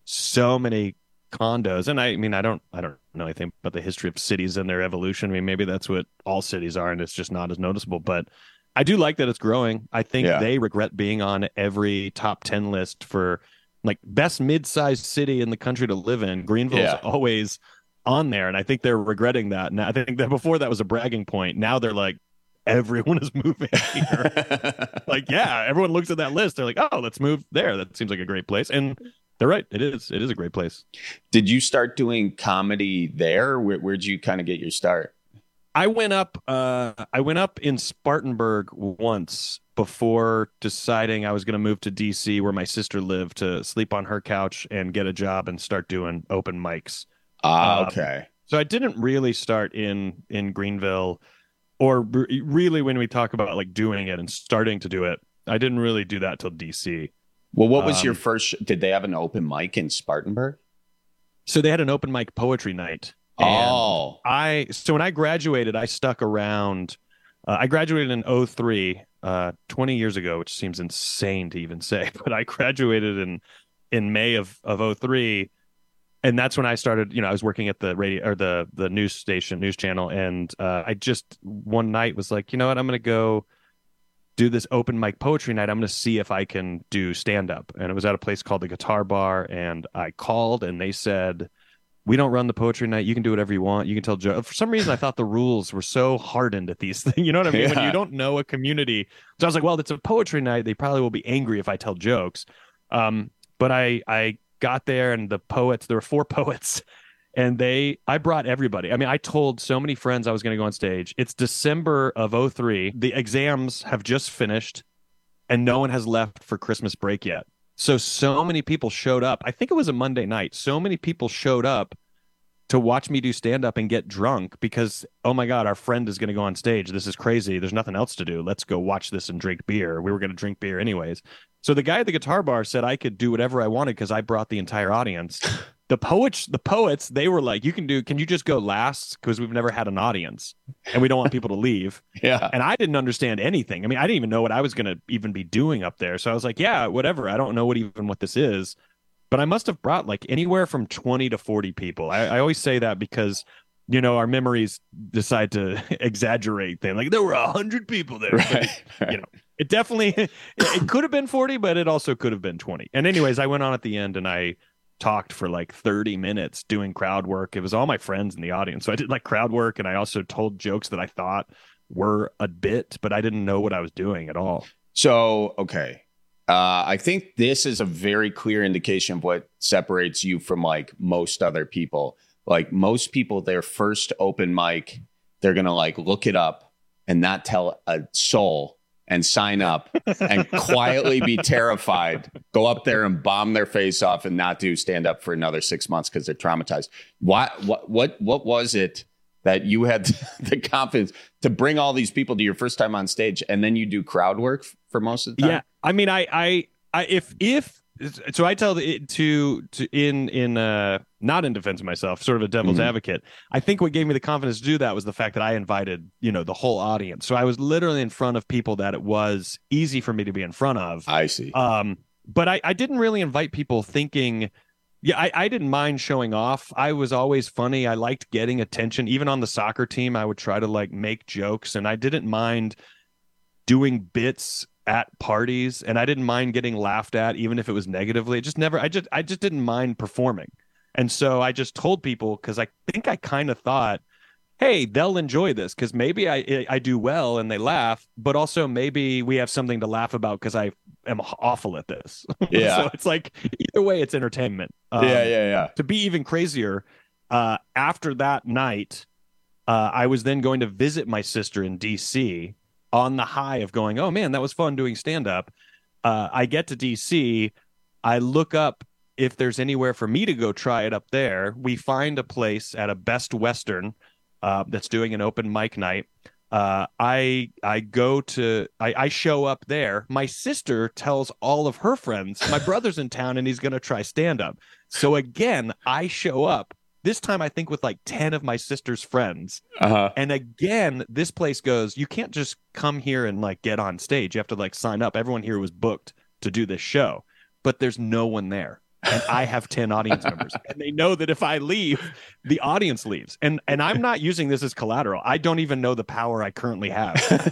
[SPEAKER 1] so many condos. And I, I mean, I don't I don't know anything about the history of cities and their evolution. I mean, maybe that's what all cities are, and it's just not as noticeable. But I do like that it's growing. I think
[SPEAKER 2] Yeah.
[SPEAKER 1] they regret being on every top ten list for like best mid-sized city in the country to live in. Greenville's
[SPEAKER 2] Yeah.
[SPEAKER 1] always on there, and I think they're regretting that. And I think that before that was a bragging point. Now they're like, everyone is moving here. Like, yeah, everyone looks at that list. They're like, oh, let's move there. That seems like a great place. And they're right. It is. It is a great place.
[SPEAKER 2] Did you start doing comedy there? Where, where'd you kind of get your start?
[SPEAKER 1] I went up. Uh, I went up in Spartanburg once before deciding I was going to move to D C, where my sister lived, to sleep on her couch and get a job and start doing open mics.
[SPEAKER 2] Ah,
[SPEAKER 1] Um,
[SPEAKER 2] okay.
[SPEAKER 1] So I didn't really start in in Greenville, or re- really when we talk about like doing it and starting to do it, I didn't really do that till D C.
[SPEAKER 2] Well, what was
[SPEAKER 1] Um,
[SPEAKER 2] your first? Sh- did they have an open mic in Spartanburg?
[SPEAKER 1] So they had an open mic poetry night. And
[SPEAKER 2] Oh.
[SPEAKER 1] I so when I graduated, I stuck around. Uh, I graduated in oh three, uh, twenty years ago, which seems insane to even say, but I graduated in in May of of oh three, and that's when I started. You know, I was working at the radio or the the news station, news channel, and uh, I just one night was like, you know what, I'm going to go do this open mic poetry night. I'm going to see if I can do stand up, and it was at a place called the Guitar Bar, and I called, and they said, we don't run the poetry night. You can do whatever you want. You can tell jokes. For some reason, I thought the rules were so hardened at these things. You know what I mean? When
[SPEAKER 2] Yeah.
[SPEAKER 1] you don't know a community. So I was like, well, it's a poetry night. They probably will be angry if I tell jokes. Um, but I I got there, and the poets, there were four poets, and they, I brought everybody. I mean, I told so many friends I was going to go on stage. It's December of oh three. The exams have just finished, and no one has left for Christmas break yet. So, so many people showed up. I think it was a Monday night. So many people showed up to watch me do stand up and get drunk because, oh my God, our friend is going to go on stage. This is crazy. There's nothing else to do. Let's go watch this and drink beer. We were going to drink beer anyways. So the guy at the Guitar Bar said I could do whatever I wanted because I brought the entire audience. The poets, the poets, they were like, you can do, can you just go last? Because we've never had an audience and we don't want people to leave.
[SPEAKER 2] Yeah.
[SPEAKER 1] And I didn't understand anything. I mean, I didn't even know what I was going to even be doing up there. So I was like, yeah, whatever. I don't know what even what this is. But I must have brought like anywhere from twenty to forty people. I, I always say that because, you know, our memories decide to exaggerate things. Like there were a hundred people there. But
[SPEAKER 2] Right,
[SPEAKER 1] it, you know, it definitely, it, it could have been forty, but it also could have been twenty. And anyways, I went on at the end and I talked for like thirty minutes doing crowd work. It was all my friends in the audience. So I did like crowd work, and I also told jokes that I thought were a bit, but I didn't know what I was doing at all.
[SPEAKER 2] So, okay. Uh, I think this is a very clear indication of what separates you from like most other people. Like most people, their first open mic, they're going to like look it up and not tell a soul and sign up and quietly be terrified, go up there and bomb their face off and not do stand up for another six months because they're traumatized. What, what, what, what was it that you had the confidence to bring all these people to your first time on stage and then you do crowd work for most of the time?
[SPEAKER 1] Yeah. I mean, I, I, I if, if, so I tell it to, to in, in, uh, not in defense of myself, sort of a devil's
[SPEAKER 2] Mm-hmm.
[SPEAKER 1] advocate. I think what gave me the confidence to do that was the fact that I invited, you know, the whole audience. So I was literally in front of people that it was easy for me to be in front of.
[SPEAKER 2] I see.
[SPEAKER 1] Um, but I, I didn't really invite people thinking, yeah, I, I didn't mind showing off. I was always funny. I liked getting attention. Even on the soccer team, I would try to like make jokes, and I didn't mind doing bits at parties, and I didn't mind getting laughed at, even if it was negatively. It just never, I just, I just didn't mind performing. And so I just told people, because I think I kind of thought, hey, they'll enjoy this because maybe I I do well and they laugh, but also maybe we have something to laugh about because I am awful at this.
[SPEAKER 2] Yeah.
[SPEAKER 1] So it's like, either way, it's entertainment. Um,
[SPEAKER 2] yeah, yeah, yeah.
[SPEAKER 1] To be even crazier, uh, after that night, uh, I was then going to visit my sister in D C on the high of going, oh man, that was fun doing stand-up. Uh, I get to D C, I look up if there's anywhere for me to go try it up there. We find a place at a Best Western uh, that's doing an open mic night. Uh, I I go to I, I show up there. My sister tells all of her friends, my brother's in town and he's gonna try stand-up. So again, I show up. This time I think with like ten of my sister's friends.
[SPEAKER 2] Uh-huh.
[SPEAKER 1] And again, this place goes, you can't just come here and like get on stage. You have to like sign up. Everyone here was booked to do this show, but there's no one there. And I have ten audience members, and they know that if I leave, the audience leaves. And and I'm not using this as collateral. I don't even know the power I currently have.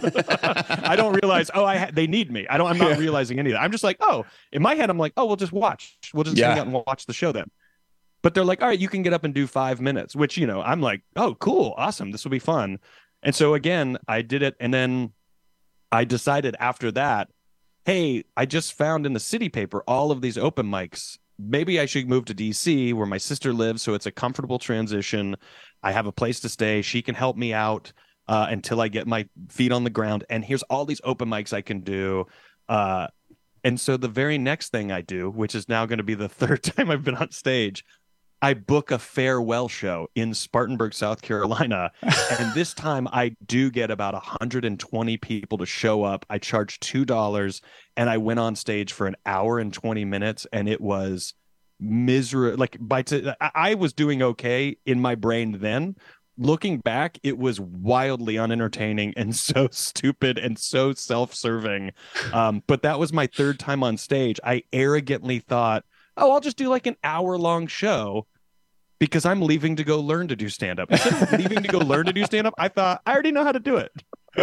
[SPEAKER 1] I don't realize, oh, I ha- they need me. I don't. I'm not yeah. realizing any of that. I'm just like, oh, in my head, I'm like, oh, we'll just watch. We'll just yeah. hang out and watch the show then. But they're like, all right, you can get up and do five minutes, which, you know, I'm like, oh, cool, awesome, this will be fun. And so again, I did it, and then I decided after that, hey, I just found in the city paper all of these open mics. Maybe I should move to D C where my sister lives, so it's a comfortable transition. I have a place to stay. She can help me out uh, until I get my feet on the ground. And here's all these open mics I can do. Uh, and so the very next thing I do, which is now going to be the third time I've been on stage, I book a farewell show in Spartanburg, South Carolina. And this time I do get about one hundred twenty people to show up. I charge two dollars, and I went on stage for an hour and twenty minutes, and it was miserable. Like by t- I was doing okay in my brain then. Looking back, it was wildly unentertaining and so stupid and so self-serving. Um, but that was my third time on stage. I arrogantly thought, oh, I'll just do like an hour long show because I'm leaving to go learn to do stand-up. Instead of leaving to go learn to do stand-up, I thought, I already know how to do it.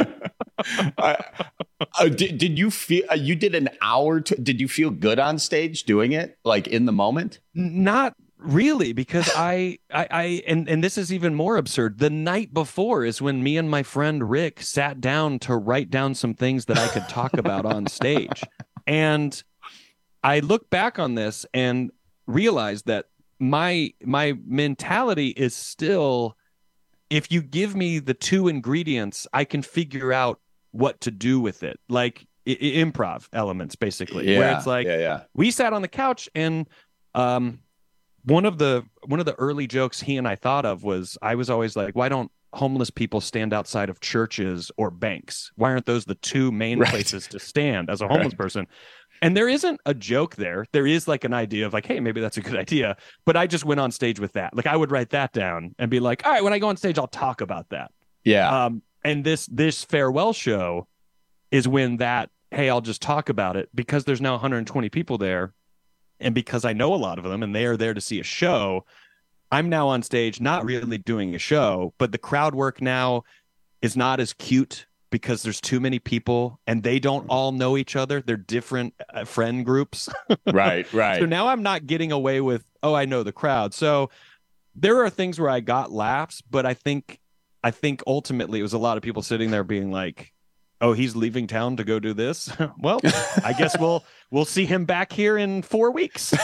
[SPEAKER 2] uh, uh, did, did you feel, uh, you did an hour, to, did you feel good on stage doing it? Like in the moment?
[SPEAKER 1] Not really, because I, I, I and, and this is even more absurd. The night before is when me and my friend Rick sat down to write down some things that I could talk about on stage. And I look back on this and realize that my my mentality is still, if you give me the two ingredients, I can figure out what to do with it. Like I- improv elements, basically.
[SPEAKER 2] Yeah,
[SPEAKER 1] where it's like,
[SPEAKER 2] yeah, yeah.
[SPEAKER 1] we sat on the couch, and um, one of the one of the early jokes he and I thought of was, I was always like, why don't homeless people stand outside of churches or banks? Why aren't those the two main
[SPEAKER 2] Right.
[SPEAKER 1] places to stand as a homeless
[SPEAKER 2] Right.
[SPEAKER 1] person? And there isn't a joke there. There is like an idea of like, hey, maybe that's a good idea. But I just went on stage with that. Like I would write that down and be like, all right, when I go on stage, I'll talk about that.
[SPEAKER 2] Yeah.
[SPEAKER 1] Um, and this this farewell show is when that, hey, I'll just talk about it, because there's now one hundred twenty people there. And because I know a lot of them and they are there to see a show, I'm now on stage, not really doing a show, but the crowd work now is not as cute because there's too many people and they don't all know each other. They're different uh, friend groups.
[SPEAKER 2] Right, right.
[SPEAKER 1] So now I'm not getting away with, oh, I know the crowd. So there are things where I got laughs, but I think, I think ultimately it was a lot of people sitting there being like, oh, he's leaving town to go do this. Well, I guess we'll, we'll see him back here in four weeks.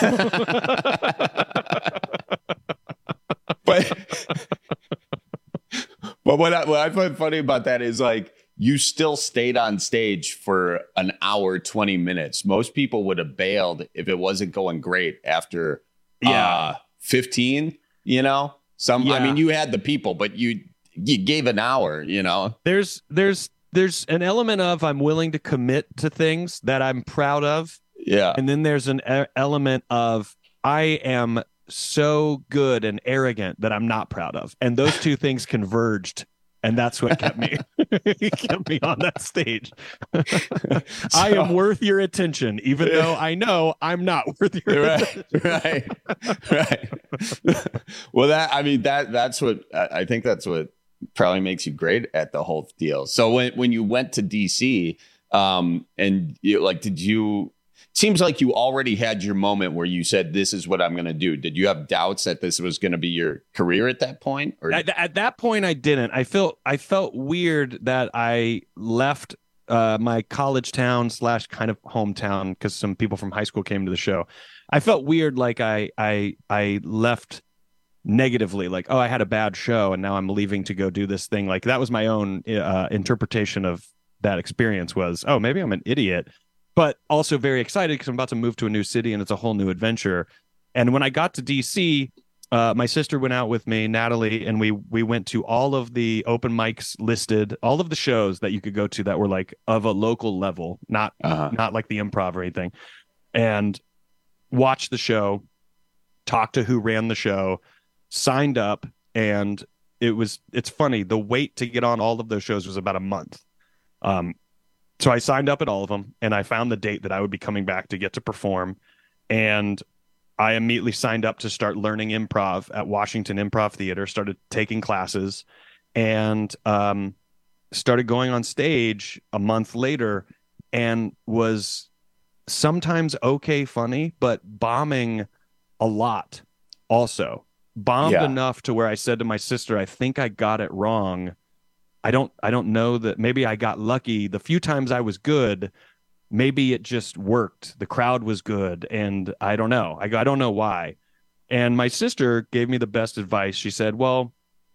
[SPEAKER 2] But, but what I, what I find funny about that is like, you still stayed on stage for an hour, twenty minutes. Most people would have bailed if it wasn't going great after
[SPEAKER 1] yeah.
[SPEAKER 2] uh, fifteen, you know? Some, yeah. I mean, you had the people, but you you gave an hour, you know?
[SPEAKER 1] There's there's there's an element of I'm willing to commit to things that I'm proud of.
[SPEAKER 2] Yeah.
[SPEAKER 1] And then there's an e- element of I am so good and arrogant that I'm not proud of. And those two things converged. And that's what kept me kept me on that stage. so, I am worth your attention, even though I know I'm not worth your
[SPEAKER 2] right,
[SPEAKER 1] attention.
[SPEAKER 2] Right, right. Well, that I mean that that's what I think that's what probably makes you great at the whole deal. So when when you went to D C, um, and you like, did you? Seems like you already had your moment where you said, this is what I'm going to do. Did you have doubts that this was going to be your career at that point? Or
[SPEAKER 1] at, at that point, I didn't. I felt I felt weird that I left uh, my college town slash kind of hometown because some people from high school came to the show. I felt weird, like I I I left negatively, like, oh, I had a bad show and now I'm leaving to go do this thing. Like that was my own uh, interpretation of that experience was, oh, maybe I'm an idiot. But also very excited because I'm about to move to a new city and it's a whole new adventure. And when I got to D C, uh, my sister went out with me, Natalie, and we we went to all of the open mics listed, all of the shows that you could go to that were like of a local level, not uh-huh. not like the Improv or anything, and watched the show, talked to who ran the show, signed up, and it was it's funny. The wait to get on all of those shows was about a month. Um, So I signed up at all of them, and I found the date that I would be coming back to get to perform. And I immediately signed up to start learning improv at Washington Improv Theater, started taking classes, and um, started going on stage a month later, and was sometimes okay funny, but bombing a lot also. Bombed
[SPEAKER 2] Yeah.
[SPEAKER 1] enough to where I said to my sister, I think I got it wrong. I don't I don't know that maybe I got lucky. The few times I was good, maybe it just worked. The crowd was good. And I don't know. I, I don't know why. And my sister gave me the best advice. She said, well,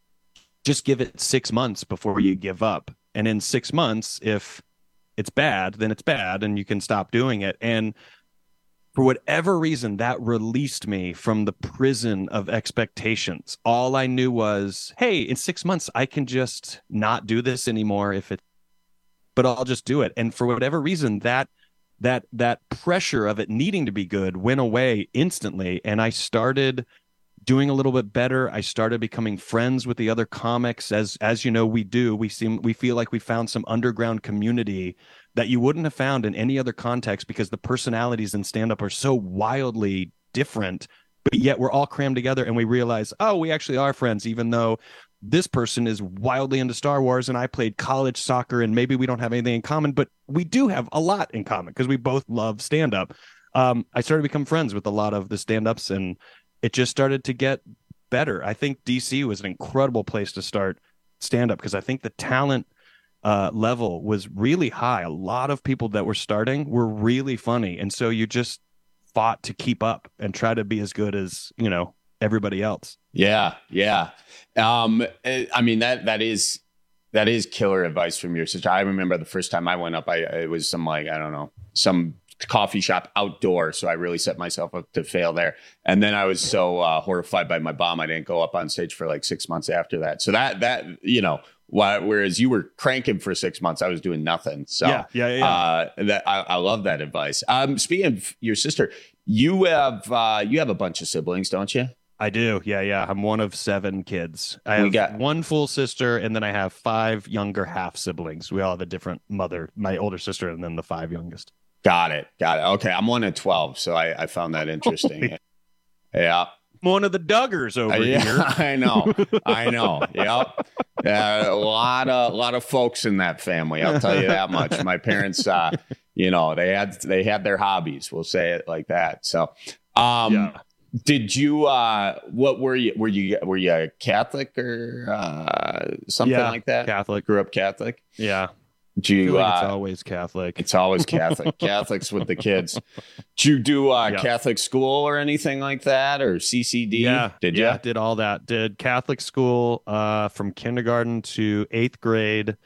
[SPEAKER 1] just give it six months before you give up. And in six months, if it's bad, then it's bad and you can stop doing it. And for whatever reason, that released me from the prison of expectations. All I knew was, hey, in six months, I can just not do this anymore if it, but I'll just do it. And for whatever reason, that that that pressure of it needing to be good went away instantly. And I started doing a little bit better. I started becoming friends with the other comics. As as you know, we do. We seem we feel like we found some underground community that you wouldn't have found in any other context because the personalities in stand-up are so wildly different, but yet we're all crammed together and we realize, oh, we actually are friends, even though this person is wildly into Star Wars and I played college soccer and maybe we don't have anything in common, but we do have a lot in common because we both love stand-up. Um, I started to become friends with a lot of the stand-ups and it just started to get better. I think D C was an incredible place to start stand-up because I think the talent Uh, level was really high. A lot of people that were starting were really funny. And so you just fought to keep up and try to be as good as, you know, everybody else.
[SPEAKER 2] Yeah. Yeah. Um, I mean, that, that is, that is killer advice from your sister. I remember the first time I went up, I, it was some like, I don't know, some coffee shop outdoor. So I really set myself up to fail there. And then I was so uh, horrified by my bomb. I didn't go up on stage for like six months after that. So that, that, you know, whereas you were cranking for six months, I was doing nothing. So
[SPEAKER 1] yeah, yeah, yeah.
[SPEAKER 2] Uh, that I, I love that advice. Um, speaking of your sister, you have uh, you have a bunch of siblings, don't you?
[SPEAKER 1] I do. Yeah, yeah. I'm one of seven kids. I have
[SPEAKER 2] We got-
[SPEAKER 1] one full sister, and then I have five younger half siblings. We all have a different mother. My older sister, and then the five youngest.
[SPEAKER 2] Got it. Got it. Okay, I'm one of twelve, so I, I found that interesting. Yeah.
[SPEAKER 1] One of the Duggars over
[SPEAKER 2] Uh, yeah,
[SPEAKER 1] here.
[SPEAKER 2] I know. I know. Yep. Uh, a lot of a lot of folks in that family. I'll tell you that much. My parents, uh, you know, they had they had their hobbies. We'll say it like that. So, um,
[SPEAKER 1] Yeah.
[SPEAKER 2] did you? Uh, what were you? Were you? Were you a Catholic or uh, something
[SPEAKER 1] Yeah,
[SPEAKER 2] like that?
[SPEAKER 1] Catholic.
[SPEAKER 2] Grew up Catholic.
[SPEAKER 1] Yeah.
[SPEAKER 2] Do
[SPEAKER 1] I
[SPEAKER 2] you?
[SPEAKER 1] feel like it's
[SPEAKER 2] uh,
[SPEAKER 1] always Catholic.
[SPEAKER 2] It's always Catholic. Catholics with the kids. Did you do uh,
[SPEAKER 1] Yeah.
[SPEAKER 2] Catholic school or anything like that, or C C D?
[SPEAKER 1] Yeah,
[SPEAKER 2] Did you?
[SPEAKER 1] yeah, did all that. Did Catholic school uh, from kindergarten to eighth grade.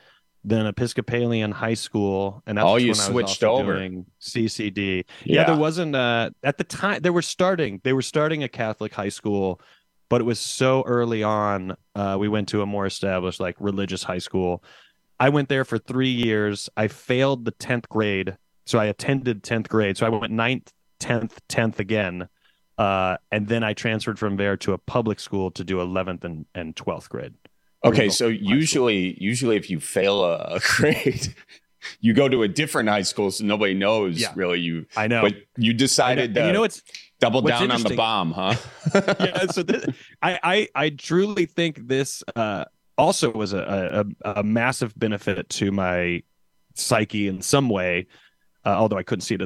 [SPEAKER 1] then Episcopalian high school, and that's
[SPEAKER 2] oh,
[SPEAKER 1] when
[SPEAKER 2] you
[SPEAKER 1] I was
[SPEAKER 2] switched
[SPEAKER 1] also
[SPEAKER 2] over.
[SPEAKER 1] doing C C D.
[SPEAKER 2] Yeah.
[SPEAKER 1] yeah, there wasn't uh, at the time they were starting. They were starting a Catholic high school, but it was so early on. Uh, we went to a more established, like religious high school. I went there for three years. I failed the tenth grade, so I attended tenth grade. So I went ninth, tenth, tenth again, uh, and then I transferred from there to a public school to do eleventh and, and twelfth grade.
[SPEAKER 2] Okay, so usually, usually if you fail a, a grade, you go to a different high school, so nobody knows
[SPEAKER 1] Yeah.
[SPEAKER 2] really you.
[SPEAKER 1] I know.
[SPEAKER 2] But you decided
[SPEAKER 1] I know. And
[SPEAKER 2] to
[SPEAKER 1] you know what's
[SPEAKER 2] double
[SPEAKER 1] what's
[SPEAKER 2] down on the
[SPEAKER 1] interesting-
[SPEAKER 2] bomb, huh?
[SPEAKER 1] yeah, so this, I, I I truly think this uh, also was a, a a massive benefit to my psyche in some way, uh, although I couldn't see it